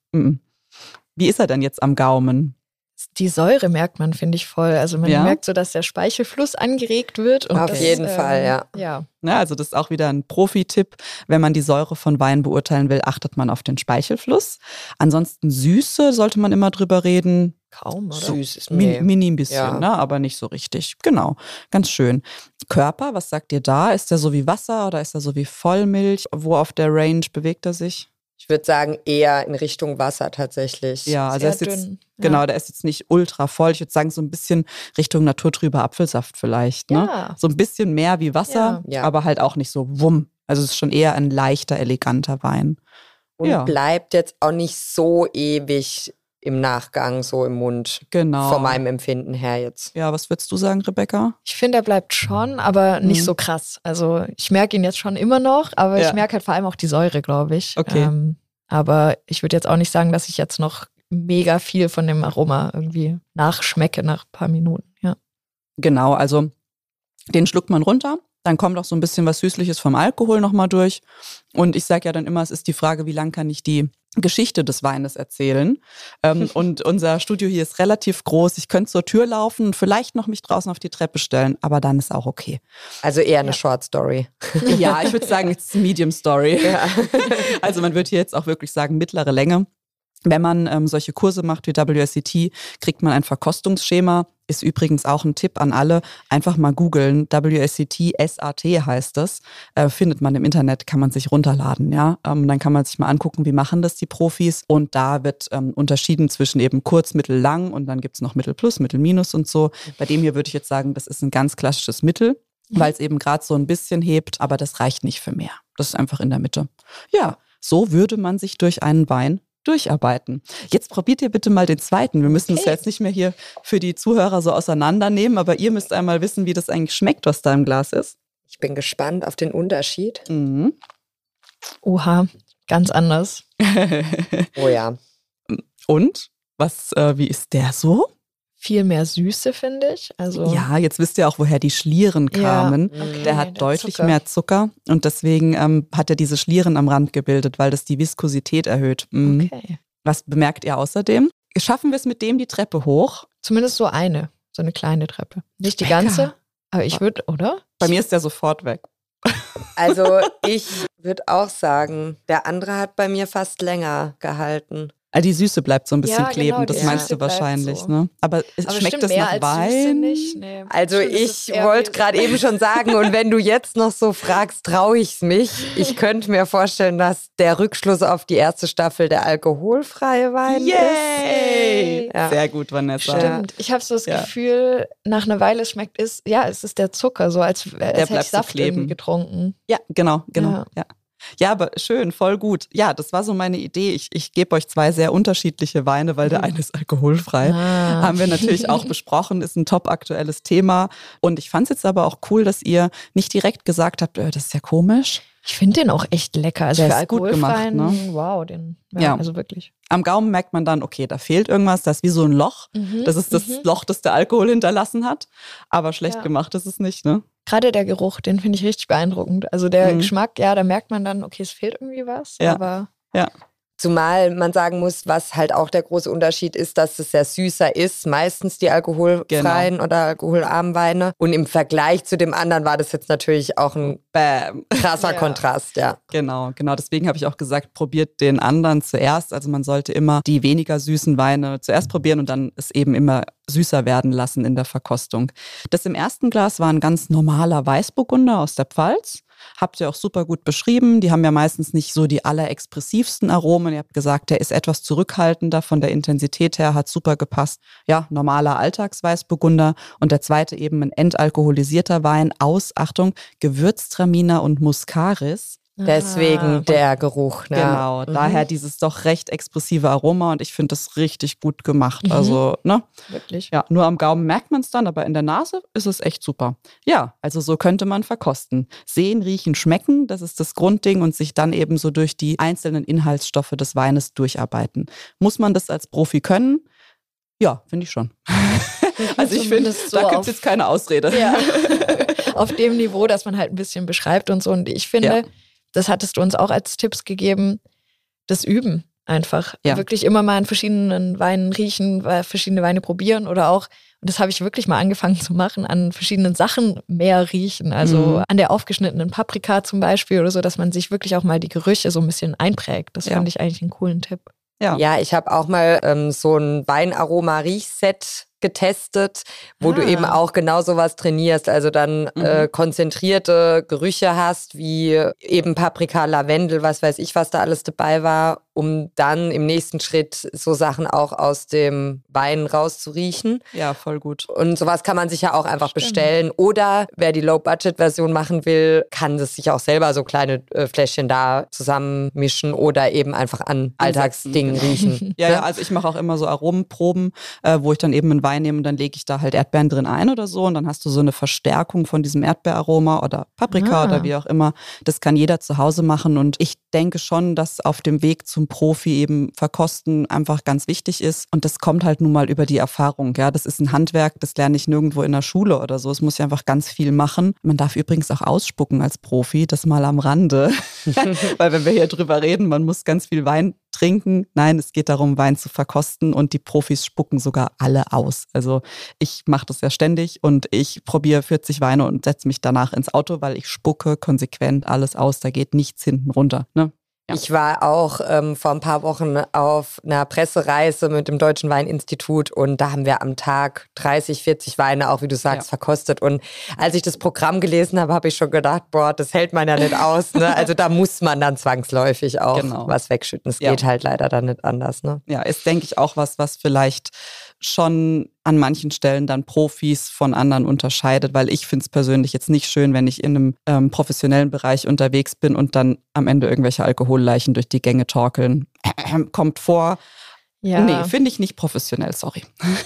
Speaker 3: Wie ist er denn jetzt am Gaumen?
Speaker 2: Die Säure merkt man, finde ich, voll. Also man merkt so, dass der Speichelfluss angeregt wird. Und
Speaker 1: auf jeden Fall, ja.
Speaker 2: Ja,
Speaker 3: also das ist auch wieder ein Profi-Tipp. Wenn man die Säure von Wein beurteilen will, achtet man auf den Speichelfluss. Ansonsten Süße sollte man immer drüber reden.
Speaker 2: Kaum, oder?
Speaker 1: Süß ist
Speaker 3: Mini ein bisschen, ne? Aber nicht so richtig. Genau, ganz schön. Körper, was sagt ihr da? Ist der so wie Wasser oder ist er so wie Vollmilch? Wo auf der Range bewegt er sich?
Speaker 1: Ich würde sagen, eher in Richtung Wasser tatsächlich.
Speaker 3: Ja, also
Speaker 2: sehr
Speaker 3: er ist jetzt,
Speaker 2: dünn.
Speaker 3: genau, der ist jetzt nicht ultra voll. Ich würde sagen, so ein bisschen Richtung naturtrüber Apfelsaft vielleicht. Ne?
Speaker 2: Ja.
Speaker 3: So ein bisschen mehr wie Wasser, aber halt auch nicht so wumm. Also es ist schon eher ein leichter, eleganter Wein.
Speaker 1: Und bleibt jetzt auch nicht so ewig im Nachgang, so im Mund.
Speaker 3: Genau.
Speaker 1: Von meinem Empfinden her jetzt.
Speaker 3: Ja, was würdest du sagen, Rebecca?
Speaker 2: Ich finde, er bleibt schon, aber nicht so krass. Also ich merke ihn jetzt schon immer noch, aber ich merke halt vor allem auch die Säure, glaube ich.
Speaker 3: Okay.
Speaker 2: Aber ich würde jetzt auch nicht sagen, dass ich jetzt noch mega viel von dem Aroma irgendwie nachschmecke nach ein paar Minuten. Ja.
Speaker 3: Genau, also den schluckt man runter. Dann kommt auch so ein bisschen was Süßliches vom Alkohol nochmal durch. Und ich sage ja dann immer, es ist die Frage, wie lang kann ich die Geschichte des Weines erzählen. Und unser Studio hier ist relativ groß. Ich könnte zur Tür laufen und vielleicht noch mich draußen auf die Treppe stellen, aber dann ist auch okay.
Speaker 1: Also eher eine Short Story.
Speaker 3: Ja, ich würde sagen, it's a Medium Story.
Speaker 1: Ja.
Speaker 3: Also man würde hier jetzt auch wirklich sagen, mittlere Länge. Wenn man solche Kurse macht wie WSET, kriegt man ein Verkostungsschema. Ist übrigens auch ein Tipp an alle. Einfach mal googeln. WSET, SAT heißt das. Findet man im Internet, kann man sich runterladen. Ja, dann kann man sich mal angucken, wie machen das die Profis. Und da wird unterschieden zwischen eben kurz, mittel, lang und dann gibt's noch Mittel plus, Mittel minus und so. Bei dem hier würde ich jetzt sagen, das ist ein ganz klassisches Mittel, weil es eben gerade so ein bisschen hebt, aber das reicht nicht für mehr. Das ist einfach in der Mitte. Ja, so würde man sich durch einen Wein durcharbeiten. Jetzt probiert ihr bitte mal den zweiten. Wir müssen es ja jetzt nicht mehr hier für die Zuhörer so auseinandernehmen, aber ihr müsst einmal wissen, wie das eigentlich schmeckt, was da im Glas ist.
Speaker 1: Ich bin gespannt auf den Unterschied.
Speaker 3: Mhm.
Speaker 2: Oha, ganz anders.
Speaker 1: Oh ja.
Speaker 3: Und? Wie ist der so?
Speaker 2: Viel mehr Süße, finde ich. Also
Speaker 3: Ja, jetzt wisst ihr auch, woher die Schlieren kamen.
Speaker 2: okay,
Speaker 3: Der hat
Speaker 2: der
Speaker 3: deutlich
Speaker 2: Zucker.
Speaker 3: mehr Zucker und deswegen hat er diese Schlieren am Rand gebildet, weil das die Viskosität erhöht. Mhm.
Speaker 2: Okay.
Speaker 3: Was bemerkt ihr außerdem? Schaffen wir es mit dem die Treppe hoch?
Speaker 2: Zumindest so eine kleine Treppe. Nicht die ganze, aber ich würde, oder?
Speaker 3: Bei mir ist der sofort weg.
Speaker 1: Also ich würde auch sagen, der andere hat bei mir fast länger gehalten.
Speaker 3: Die Süße bleibt so ein bisschen
Speaker 2: Ja,
Speaker 3: kleben,
Speaker 2: genau,
Speaker 3: das
Speaker 2: die
Speaker 3: meinst
Speaker 2: Süße
Speaker 3: du
Speaker 2: bleibt
Speaker 3: wahrscheinlich,
Speaker 2: so.
Speaker 3: ne? Aber
Speaker 2: Aber
Speaker 3: schmeckt
Speaker 2: stimmt,
Speaker 3: das
Speaker 2: mehr
Speaker 3: nach
Speaker 2: als Süße
Speaker 3: Wein?
Speaker 2: nicht? Nee.
Speaker 1: Also
Speaker 2: Stimmt, es
Speaker 1: ich
Speaker 2: ist eher
Speaker 1: wollte
Speaker 2: wie-
Speaker 1: gerade eben schon sagen, und wenn du jetzt noch so fragst, traue ich es mich. Ich könnte mir vorstellen, dass der Rückschluss auf die erste Staffel der alkoholfreie Wein
Speaker 3: Yay!
Speaker 1: ist. Ja.
Speaker 3: Sehr gut, Vanessa.
Speaker 2: Stimmt. Ich habe so das
Speaker 3: Ja.
Speaker 2: Gefühl, nach einer Weile schmeckt es, es ist der Zucker, so als hätte
Speaker 3: bleibt
Speaker 2: ich
Speaker 3: so
Speaker 2: Saft
Speaker 3: kleben.
Speaker 2: irgendwie getrunken.
Speaker 3: Ja, genau.
Speaker 2: Ja.
Speaker 3: Ja. Ja, aber schön, voll gut. Ja, das war so meine Idee. Ich gebe euch zwei sehr unterschiedliche Weine, weil der eine ist alkoholfrei.
Speaker 2: Ah.
Speaker 3: Haben wir natürlich auch besprochen, ist ein top aktuelles Thema. Und ich fand es jetzt aber auch cool, dass ihr nicht direkt gesagt habt, das ist ja komisch.
Speaker 2: Ich finde den auch echt lecker. Also
Speaker 3: Der
Speaker 2: für
Speaker 3: ist gut gemacht,
Speaker 2: alkoholfreien,
Speaker 3: ne?
Speaker 2: wow, den,
Speaker 3: Ja.
Speaker 2: also wirklich.
Speaker 3: Am Gaumen merkt man dann, okay, da fehlt irgendwas, das ist wie so ein Loch. Das ist das Loch, das der Alkohol hinterlassen hat. Aber schlecht
Speaker 2: Ja.
Speaker 3: gemacht ist es nicht, ne?
Speaker 2: Gerade der Geruch, den finde ich richtig beeindruckend. Also der Geschmack, da merkt man dann, okay, es fehlt irgendwie was.
Speaker 3: Ja.
Speaker 2: Aber
Speaker 3: Ja.
Speaker 1: Zumal man sagen muss, was halt auch der große Unterschied ist, dass es sehr süßer ist, meistens die alkoholfreien oder alkoholarmen Weine. Und im Vergleich zu dem anderen war das jetzt natürlich auch ein krasser
Speaker 2: Ja.
Speaker 1: Kontrast, ja.
Speaker 3: Genau. Deswegen habe ich auch gesagt, probiert den anderen zuerst. Also man sollte immer die weniger süßen Weine zuerst probieren und dann es eben immer süßer werden lassen in der Verkostung. Das im ersten Glas war ein ganz normaler Weißburgunder aus der Pfalz. Habt ihr auch super gut beschrieben. Die haben ja meistens nicht so die allerexpressivsten Aromen. Ihr habt gesagt, der ist etwas zurückhaltender von der Intensität her, hat super gepasst. Ja, normaler Alltagsweißburgunder. Und der zweite eben ein entalkoholisierter Wein aus, Achtung, Gewürztraminer und Muscaris.
Speaker 1: Deswegen der Geruch. Ne?
Speaker 3: Genau, daher dieses doch recht expressive Aroma und ich finde das richtig gut gemacht. Also, ne?
Speaker 2: Wirklich.
Speaker 3: Ja, nur am Gaumen merkt man es dann, aber in der Nase ist es echt super. Ja, also so könnte man verkosten. Sehen, riechen, schmecken, das ist das Grundding und sich dann eben so durch die einzelnen Inhaltsstoffe des Weines durcharbeiten. Muss man das als Profi können? Ja, finde ich schon. Also ich finde,
Speaker 2: so
Speaker 3: da gibt es jetzt keine Ausrede.
Speaker 2: Ja. Auf dem Niveau, dass man halt ein bisschen beschreibt und so. Und ich finde, das hattest du uns auch als Tipps gegeben, das Üben einfach. Ja. Wirklich immer mal an verschiedenen Weinen riechen, verschiedene Weine probieren oder auch, und das habe ich wirklich mal angefangen zu machen, an verschiedenen Sachen mehr riechen. Also an der aufgeschnittenen Paprika zum Beispiel oder so, dass man sich wirklich auch mal die Gerüche so ein bisschen einprägt. Das fand ich eigentlich einen coolen Tipp.
Speaker 1: Ja, ich habe auch mal so ein Weinaroma-Riechset getestet, wo du eben auch genau sowas trainierst, also dann konzentrierte Gerüche hast, wie eben Paprika, Lavendel, was weiß ich, was da alles dabei war, um dann im nächsten Schritt so Sachen auch aus dem Wein rauszuriechen.
Speaker 3: Ja, voll gut.
Speaker 1: Und sowas kann man sich ja auch einfach bestellen. Oder wer die Low-Budget-Version machen will, kann es sich auch selber so kleine Fläschchen da zusammenmischen oder eben einfach an Alltagsdingen riechen.
Speaker 3: Ja, also ich mache auch immer so Aromenproben, wo ich dann eben einen Wein nehme und dann lege ich da halt Erdbeeren drin ein oder so und dann hast du so eine Verstärkung von diesem Erdbeeraroma oder Paprika oder wie auch immer. Das kann jeder zu Hause machen und ich denke schon, dass auf dem Weg zum Profi eben Verkosten einfach ganz wichtig ist und das kommt halt nun mal über die Erfahrung. Ja, das ist ein Handwerk, das lerne ich nirgendwo in der Schule oder so. Es muss ja einfach ganz viel machen. Man darf übrigens auch ausspucken als Profi, das mal am Rande. Weil wenn wir hier drüber reden, man muss ganz viel Wein trinken. Nein, es geht darum, Wein zu verkosten und die Profis spucken sogar alle aus. Also ich mache das ja ständig und ich probiere 40 Weine und setze mich danach ins Auto, weil ich spucke konsequent alles aus. Da geht nichts hinten runter. Ne?
Speaker 1: Ja. Ich war auch vor ein paar Wochen auf einer Pressereise mit dem Deutschen Weininstitut und da haben wir am Tag 30, 40 Weine, auch wie du sagst, verkostet. Und als ich das Programm gelesen habe, habe ich schon gedacht, boah, das hält man ja nicht aus. Ne? Also da muss man dann zwangsläufig auch was wegschütten. Es geht halt leider dann nicht anders. Ne?
Speaker 3: Ja, ist, denke ich, auch was vielleicht schon an manchen Stellen dann Profis von anderen unterscheidet, weil ich finde es persönlich jetzt nicht schön, wenn ich in einem professionellen Bereich unterwegs bin und dann am Ende irgendwelche Alkoholleichen durch die Gänge torkeln. Kommt vor. Ja. Nee, finde ich nicht professionell, sorry.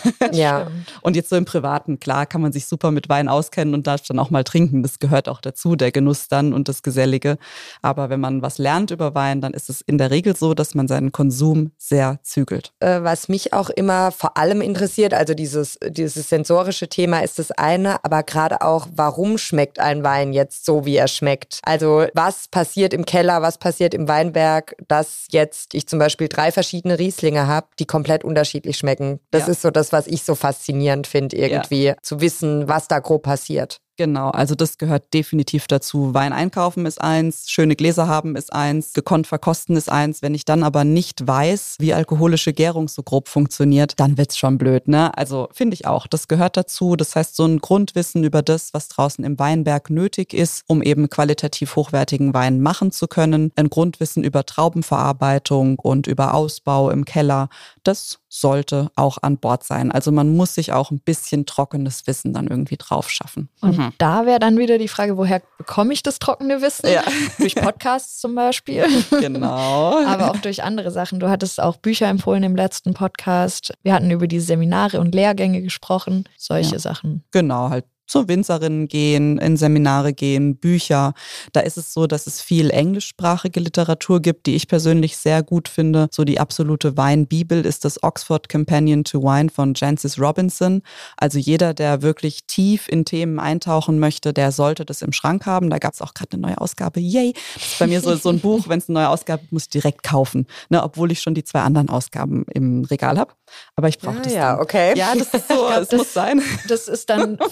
Speaker 1: Ja.
Speaker 3: Und jetzt so im Privaten, klar, kann man sich super mit Wein auskennen und darf dann auch mal trinken. Das gehört auch dazu, der Genuss dann und das Gesellige. Aber wenn man was lernt über Wein, dann ist es in der Regel so, dass man seinen Konsum sehr zügelt.
Speaker 1: Was mich auch immer vor allem interessiert, also dieses sensorische Thema ist das eine, aber gerade auch, warum schmeckt ein Wein jetzt so, wie er schmeckt? Also was passiert im Keller, was passiert im Weinberg, dass jetzt ich zum Beispiel 3 verschiedene Rieslinge habe, die komplett unterschiedlich schmecken. Das ist so das, was ich so faszinierend finde, irgendwie zu wissen, was da grob passiert.
Speaker 3: Genau, also das gehört definitiv dazu. Wein einkaufen ist eins, schöne Gläser haben ist eins, gekonnt verkosten ist eins. Wenn ich dann aber nicht weiß, wie alkoholische Gärung so grob funktioniert, dann wird's schon blöd, ne? Also finde ich auch, das gehört dazu. Das heißt, so ein Grundwissen über das, was draußen im Weinberg nötig ist, um eben qualitativ hochwertigen Wein machen zu können. Ein Grundwissen über Traubenverarbeitung und über Ausbau im Keller, das sollte auch an Bord sein. Also man muss sich auch ein bisschen trockenes Wissen dann irgendwie drauf schaffen.
Speaker 2: Und da wäre dann wieder die Frage, woher bekomme ich das trockene Wissen?
Speaker 3: Ja.
Speaker 2: Durch Podcasts zum Beispiel.
Speaker 3: Genau.
Speaker 2: Aber auch durch andere Sachen. Du hattest auch Bücher empfohlen im letzten Podcast. Wir hatten über die Seminare und Lehrgänge gesprochen. Solche Sachen.
Speaker 3: Genau, halt zu Winzerinnen gehen, in Seminare gehen, Bücher. Da ist es so, dass es viel englischsprachige Literatur gibt, die ich persönlich sehr gut finde. So die absolute Weinbibel ist das Oxford Companion to Wine von Jancis Robinson. Also jeder, der wirklich tief in Themen eintauchen möchte, der sollte das im Schrank haben. Da gab es auch gerade eine neue Ausgabe. Yay! Das ist bei mir so ein Buch, wenn es eine neue Ausgabe gibt, muss ich direkt kaufen. Ne, obwohl ich schon die 2 anderen Ausgaben im Regal habe. Aber ich brauche das dann.
Speaker 1: Okay.
Speaker 3: Ja, das ist so, es muss sein.
Speaker 2: Das ist dann vom Profi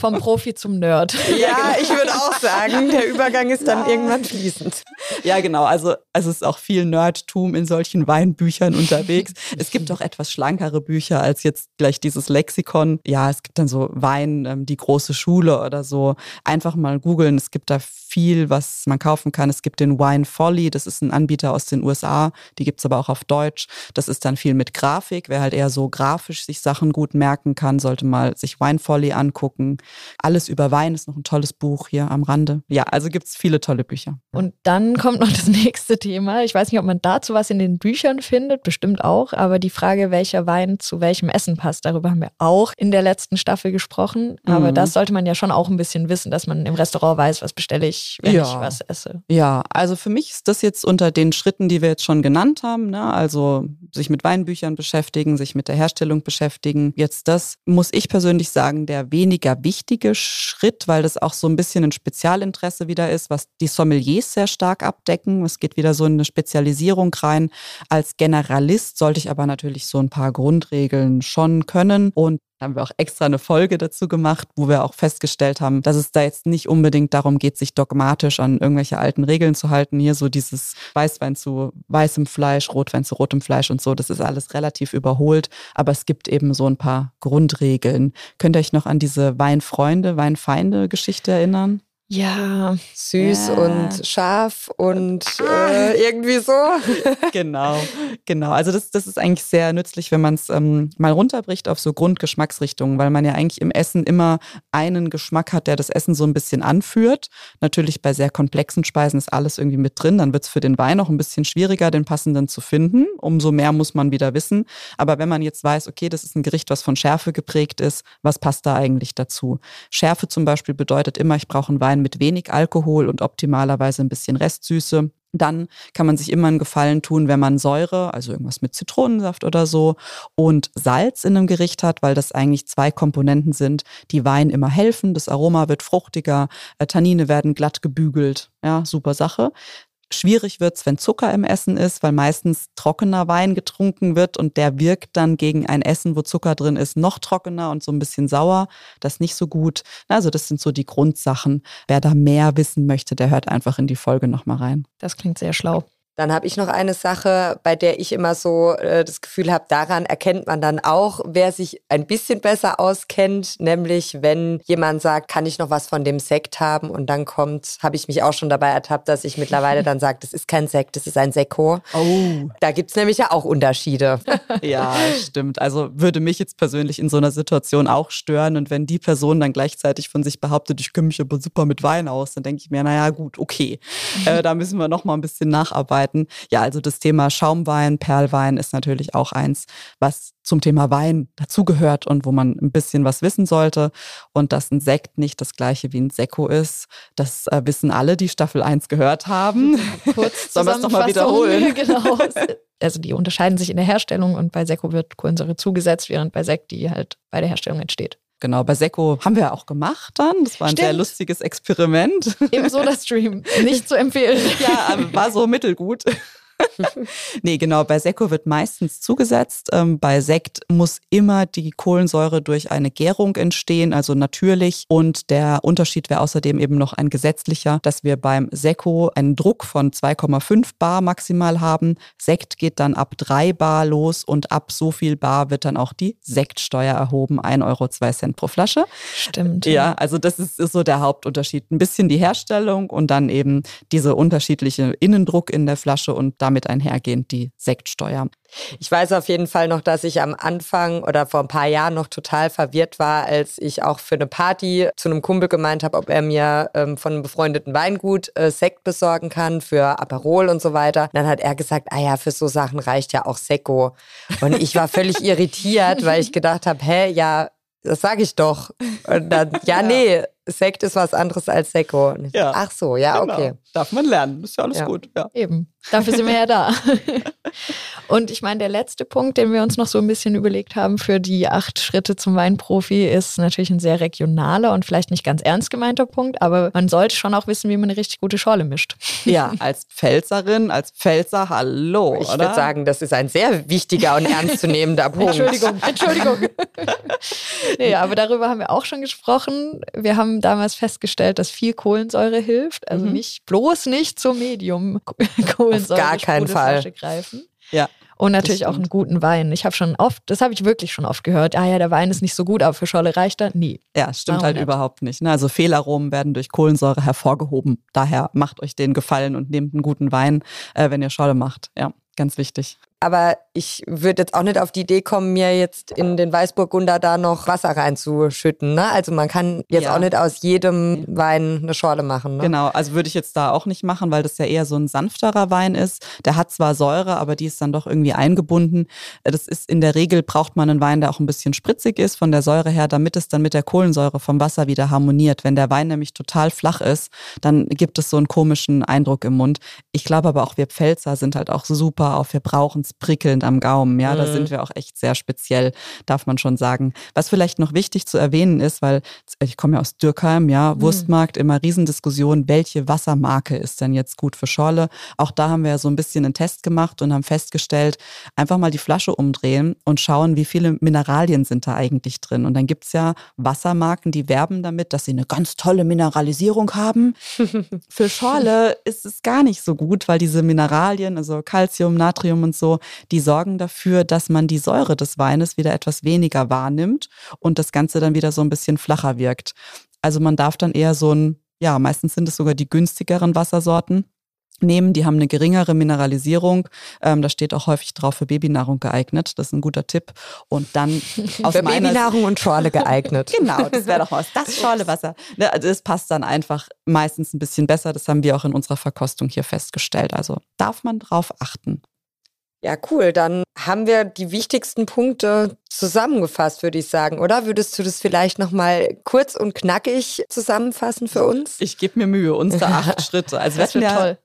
Speaker 2: Profi zum Nerd.
Speaker 1: Ja, ich würde auch sagen, der Übergang ist dann irgendwann fließend.
Speaker 3: Ja, genau. Also es ist auch viel Nerdtum in solchen Weinbüchern unterwegs. Es gibt auch etwas schlankere Bücher als jetzt gleich dieses Lexikon. Ja, es gibt dann so Wein, die große Schule oder so. Einfach mal googeln. Es gibt da viel, was man kaufen kann. Es gibt den Wine Folly. Das ist ein Anbieter aus den USA. Die gibt's aber auch auf Deutsch. Das ist dann viel mit Grafik. Wer halt eher so grafisch sich Sachen gut merken kann, sollte mal sich Wine Folly angucken. Alles über Wein ist noch ein tolles Buch hier am Rande. Ja, also gibt's viele tolle Bücher.
Speaker 2: Und dann kommt noch das nächste Thema. Ich weiß nicht, ob man dazu was in den Büchern findet, bestimmt auch, aber die Frage, welcher Wein zu welchem Essen passt, darüber haben wir auch in der letzten Staffel gesprochen. Aber das sollte man ja schon auch ein bisschen wissen, dass man im Restaurant weiß, was bestelle ich, wenn ich was esse.
Speaker 3: Ja, also für mich ist das jetzt unter den Schritten, die wir jetzt schon genannt haben, ne? Also sich mit Weinbüchern beschäftigen, sich mit der Herstellung beschäftigen. Jetzt das, muss ich persönlich sagen, der weniger wichtige Schritt, weil das auch so ein bisschen ein Spezialinteresse wieder ist, was die Sommeliers sehr stark abdecken. Es geht wieder so in eine Spezialisierung rein. Als Generalist sollte ich aber natürlich so ein paar Grundregeln schon können. Und da haben wir auch extra eine Folge dazu gemacht, wo wir auch festgestellt haben, dass es da jetzt nicht unbedingt darum geht, sich dogmatisch an irgendwelche alten Regeln zu halten. Hier so dieses Weißwein zu weißem Fleisch, Rotwein zu rotem Fleisch und so, das ist alles relativ überholt. Aber es gibt eben so ein paar Grundregeln. Könnt ihr euch noch an diese Weinfreunde, Weinfeinde-Geschichte erinnern?
Speaker 2: Ja,
Speaker 1: süß und scharf und irgendwie so.
Speaker 3: Genau. Also das ist eigentlich sehr nützlich, wenn man es mal runterbricht auf so Grundgeschmacksrichtungen, weil man ja eigentlich im Essen immer einen Geschmack hat, der das Essen so ein bisschen anführt. Natürlich bei sehr komplexen Speisen ist alles irgendwie mit drin. Dann wird es für den Wein auch ein bisschen schwieriger, den passenden zu finden. Umso mehr muss man wieder wissen. Aber wenn man jetzt weiß, okay, das ist ein Gericht, was von Schärfe geprägt ist, was passt da eigentlich dazu? Schärfe zum Beispiel bedeutet immer, ich brauche einen Wein mit wenig Alkohol und optimalerweise ein bisschen Restsüße. Dann kann man sich immer einen Gefallen tun, wenn man Säure, also irgendwas mit Zitronensaft oder so, und Salz in einem Gericht hat, weil das eigentlich zwei Komponenten sind, die Wein immer helfen. Das Aroma wird fruchtiger, Tannine werden glatt gebügelt. Ja, super Sache. Schwierig wird's, wenn Zucker im Essen ist, weil meistens trockener Wein getrunken wird und der wirkt dann gegen ein Essen, wo Zucker drin ist, noch trockener und so ein bisschen sauer. Das ist nicht so gut. Also das sind so die Grundsachen. Wer da mehr wissen möchte, der hört einfach in die Folge nochmal rein.
Speaker 2: Das klingt sehr schlau.
Speaker 1: Dann habe ich noch eine Sache, bei der ich immer so das Gefühl habe, daran erkennt man dann auch, wer sich ein bisschen besser auskennt, nämlich wenn jemand sagt, kann ich noch was von dem Sekt haben, und dann habe ich mich auch schon dabei ertappt, dass ich mittlerweile dann sage, das ist kein Sekt, das ist ein Sekko.
Speaker 3: Oh.
Speaker 1: Da gibt es nämlich ja auch Unterschiede.
Speaker 3: Ja, stimmt. Also würde mich jetzt persönlich in so einer Situation auch stören, und wenn die Person dann gleichzeitig von sich behauptet, ich kenne mich aber super mit Wein aus, dann denke ich mir, naja gut, okay, da müssen wir noch mal ein bisschen nacharbeiten. Ja, also das Thema Schaumwein, Perlwein ist natürlich auch eins, was zum Thema Wein dazugehört und wo man ein bisschen was wissen sollte. Und dass ein Sekt nicht das gleiche wie ein Sekko ist, das wissen alle, die Staffel 1 gehört haben.
Speaker 2: Kurz
Speaker 3: Sollen wir es nochmal wiederholen?
Speaker 2: Genau. Also die unterscheiden sich in der Herstellung, und bei Sekko wird Kohlensäure zugesetzt, während bei Sekt die halt bei der Herstellung entsteht.
Speaker 3: Genau, bei Sekko haben wir auch gemacht dann. Das war ein sehr lustiges Experiment.
Speaker 2: Im Soda-Stream, nicht zu empfehlen.
Speaker 3: Ja, war so mittelgut. Nee, genau, bei Sekko wird meistens zugesetzt. Bei Sekt muss immer die Kohlensäure durch eine Gärung entstehen, also natürlich. Und der Unterschied wäre außerdem eben noch ein gesetzlicher, dass wir beim Sekko einen Druck von 2,5 Bar maximal haben. Sekt geht dann ab 3 Bar los, und ab so viel Bar wird dann auch die Sektsteuer erhoben, 1,02 € pro Flasche.
Speaker 2: Stimmt.
Speaker 3: Ja, also das ist so der Hauptunterschied. Ein bisschen die Herstellung und dann eben diese unterschiedliche Innendruck in der Flasche und damit einhergehend die Sektsteuer.
Speaker 1: Ich weiß auf jeden Fall noch, dass ich am Anfang oder vor ein paar Jahren noch total verwirrt war, als ich auch für eine Party zu einem Kumpel gemeint habe, ob er mir von einem befreundeten Weingut Sekt besorgen kann für Aperol und so weiter. Und dann hat er gesagt, für so Sachen reicht ja auch Sekko. Und ich war völlig irritiert, weil ich gedacht habe, ja, das sage ich doch. Und dann, nee, Sekt ist was anderes als Sekko.
Speaker 3: Ja.
Speaker 1: Ach so, ja,
Speaker 3: genau.
Speaker 1: Okay.
Speaker 3: Darf man lernen, ist ja alles gut. Ja.
Speaker 2: Eben, dafür sind wir ja da. Und ich meine, der letzte Punkt, den wir uns noch so ein bisschen überlegt haben für die 8 Schritte zum Weinprofi, ist natürlich ein sehr regionaler und vielleicht nicht ganz ernst gemeinter Punkt, aber man sollte schon auch wissen, wie man eine richtig gute Schorle mischt.
Speaker 3: Ja, als Pfälzerin, als Pfälzer, hallo,
Speaker 1: Ich würde sagen, das ist ein sehr wichtiger und ernstzunehmender Punkt.
Speaker 2: Entschuldigung. Nee, aber darüber haben wir auch schon gesprochen. Wir haben haben damals festgestellt, dass viel Kohlensäure hilft. Also bloß nicht zur Medium-Kohlensäure
Speaker 1: Auf gar keinen Fall
Speaker 2: greifen.
Speaker 3: Ja.
Speaker 2: Und natürlich auch einen guten Wein. Das habe ich wirklich schon oft gehört. Der Wein ist nicht so gut, aber für Scholle reicht er nie.
Speaker 3: Ja, stimmt halt überhaupt nicht. Ne? Also Fehlaromen werden durch Kohlensäure hervorgehoben. Daher macht euch den Gefallen und nehmt einen guten Wein, wenn ihr Scholle macht. Ja, ganz wichtig.
Speaker 1: Aber ich würde jetzt auch nicht auf die Idee kommen, mir jetzt in den Weißburgunder da noch Wasser reinzuschütten. Ne? Also man kann jetzt auch nicht aus jedem Wein eine Schorle machen. Ne?
Speaker 3: Genau, also würde ich jetzt da auch nicht machen, weil das ja eher so ein sanfterer Wein ist. Der hat zwar Säure, aber die ist dann doch irgendwie eingebunden. Das ist in der Regel, braucht man einen Wein, der auch ein bisschen spritzig ist von der Säure her, damit es dann mit der Kohlensäure vom Wasser wieder harmoniert. Wenn der Wein nämlich total flach ist, dann gibt es so einen komischen Eindruck im Mund. Ich glaube aber auch, wir Pfälzer sind halt auch super auf, wir brauchen es prickelnd am Gaumen. Ja, da sind wir auch echt sehr speziell, darf man schon sagen. Was vielleicht noch wichtig zu erwähnen ist, weil ich komme ja aus Dürkheim, ja, Wurstmarkt, immer Riesendiskussion, welche Wassermarke ist denn jetzt gut für Schorle? Auch da haben wir ja so ein bisschen einen Test gemacht und haben festgestellt, einfach mal die Flasche umdrehen und schauen, wie viele Mineralien sind da eigentlich drin. Und dann gibt's ja Wassermarken, die werben damit, dass sie eine ganz tolle Mineralisierung haben. Für Schorle ist es gar nicht so gut, weil diese Mineralien, also Calcium, Natrium und so, die sorgen dafür, dass man die Säure des Weines wieder etwas weniger wahrnimmt und das Ganze dann wieder so ein bisschen flacher wirkt. Also man darf dann eher meistens sind es sogar die günstigeren Wassersorten nehmen, die haben eine geringere Mineralisierung. Da steht auch häufig drauf, für Babynahrung geeignet. Das ist ein guter Tipp. Und dann aus
Speaker 1: für Babynahrung und Schorle geeignet.
Speaker 3: Genau, das wäre doch was. Das Schorlewasser. Also das passt dann einfach meistens ein bisschen besser. Das haben wir auch in unserer Verkostung hier festgestellt. Also darf man drauf achten.
Speaker 1: Ja, cool. Dann haben wir die wichtigsten Punkte zusammengefasst, würde ich sagen, oder? Würdest du das vielleicht nochmal kurz und knackig zusammenfassen für uns?
Speaker 3: Ich gebe mir Mühe, unsere 8 Schritte. Also
Speaker 2: das wird toll.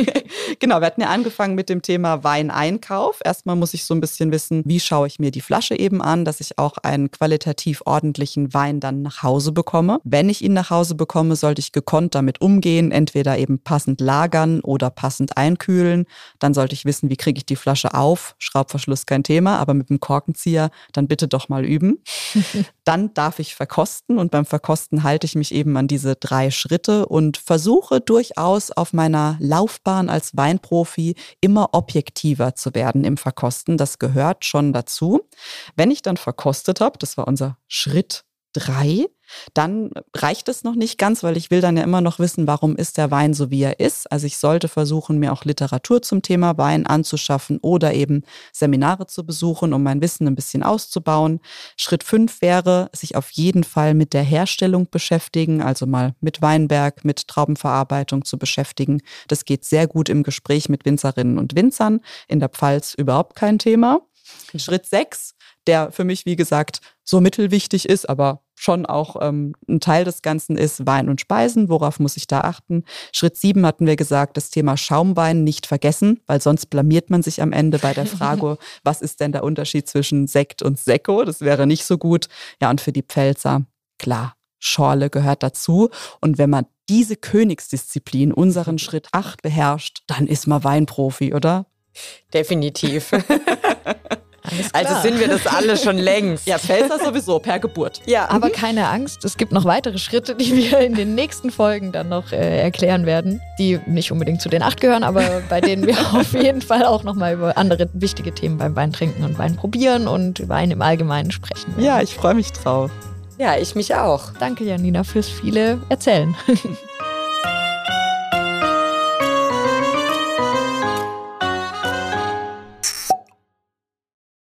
Speaker 3: Genau, wir hatten ja angefangen mit dem Thema Weineinkauf. Erstmal muss ich so ein bisschen wissen, wie schaue ich mir die Flasche eben an, dass ich auch einen qualitativ ordentlichen Wein dann nach Hause bekomme. Wenn ich ihn nach Hause bekomme, sollte ich gekonnt damit umgehen, entweder eben passend lagern oder passend einkühlen. Dann sollte ich wissen, wie kriege ich die Flasche auf. Schraubverschluss kein Thema, aber mit dem Korkenzieher dann bitte doch mal üben. Dann darf ich verkosten und beim Verkosten halte ich mich eben an diese 3 Schritte und versuche durchaus auf meiner Laufbahn als Weinprofi immer objektiver zu werden im Verkosten. Das gehört schon dazu. Wenn ich dann verkostet habe, das war unser Schritt 3, dann reicht es noch nicht ganz, weil ich will dann ja immer noch wissen, warum ist der Wein so, wie er ist. Also ich sollte versuchen, mir auch Literatur zum Thema Wein anzuschaffen oder eben Seminare zu besuchen, um mein Wissen ein bisschen auszubauen. Schritt 5 wäre, sich auf jeden Fall mit der Herstellung beschäftigen, also mal mit Weinberg, mit Traubenverarbeitung zu beschäftigen. Das geht sehr gut im Gespräch mit Winzerinnen und Winzern. In der Pfalz überhaupt kein Thema. Schritt 6, der für mich, wie gesagt, so mittelwichtig ist, aber schon auch ein Teil des Ganzen ist Wein und Speisen. Worauf muss ich da achten? Schritt 7 hatten wir gesagt, das Thema Schaumwein nicht vergessen, weil sonst blamiert man sich am Ende bei der Frage, was ist denn der Unterschied zwischen Sekt und Sekko? Das wäre nicht so gut. Ja, und für die Pfälzer, klar, Schorle gehört dazu. Und wenn man diese Königsdisziplin, unseren Schritt 8 beherrscht, dann ist man Weinprofi, oder?
Speaker 1: Definitiv. Also sind wir das alle schon längst.
Speaker 3: Ja, Pfälzer sowieso, per Geburt.
Speaker 2: Ja, aber keine Angst, es gibt noch weitere Schritte, die wir in den nächsten Folgen dann noch erklären werden, die nicht unbedingt zu den 8 gehören, aber bei denen wir auf jeden Fall auch nochmal über andere wichtige Themen beim Weintrinken und Wein probieren und Wein im Allgemeinen sprechen werden.
Speaker 3: Ja, ich freue mich drauf.
Speaker 1: Ja, ich mich auch.
Speaker 2: Danke, Janina, fürs viele Erzählen.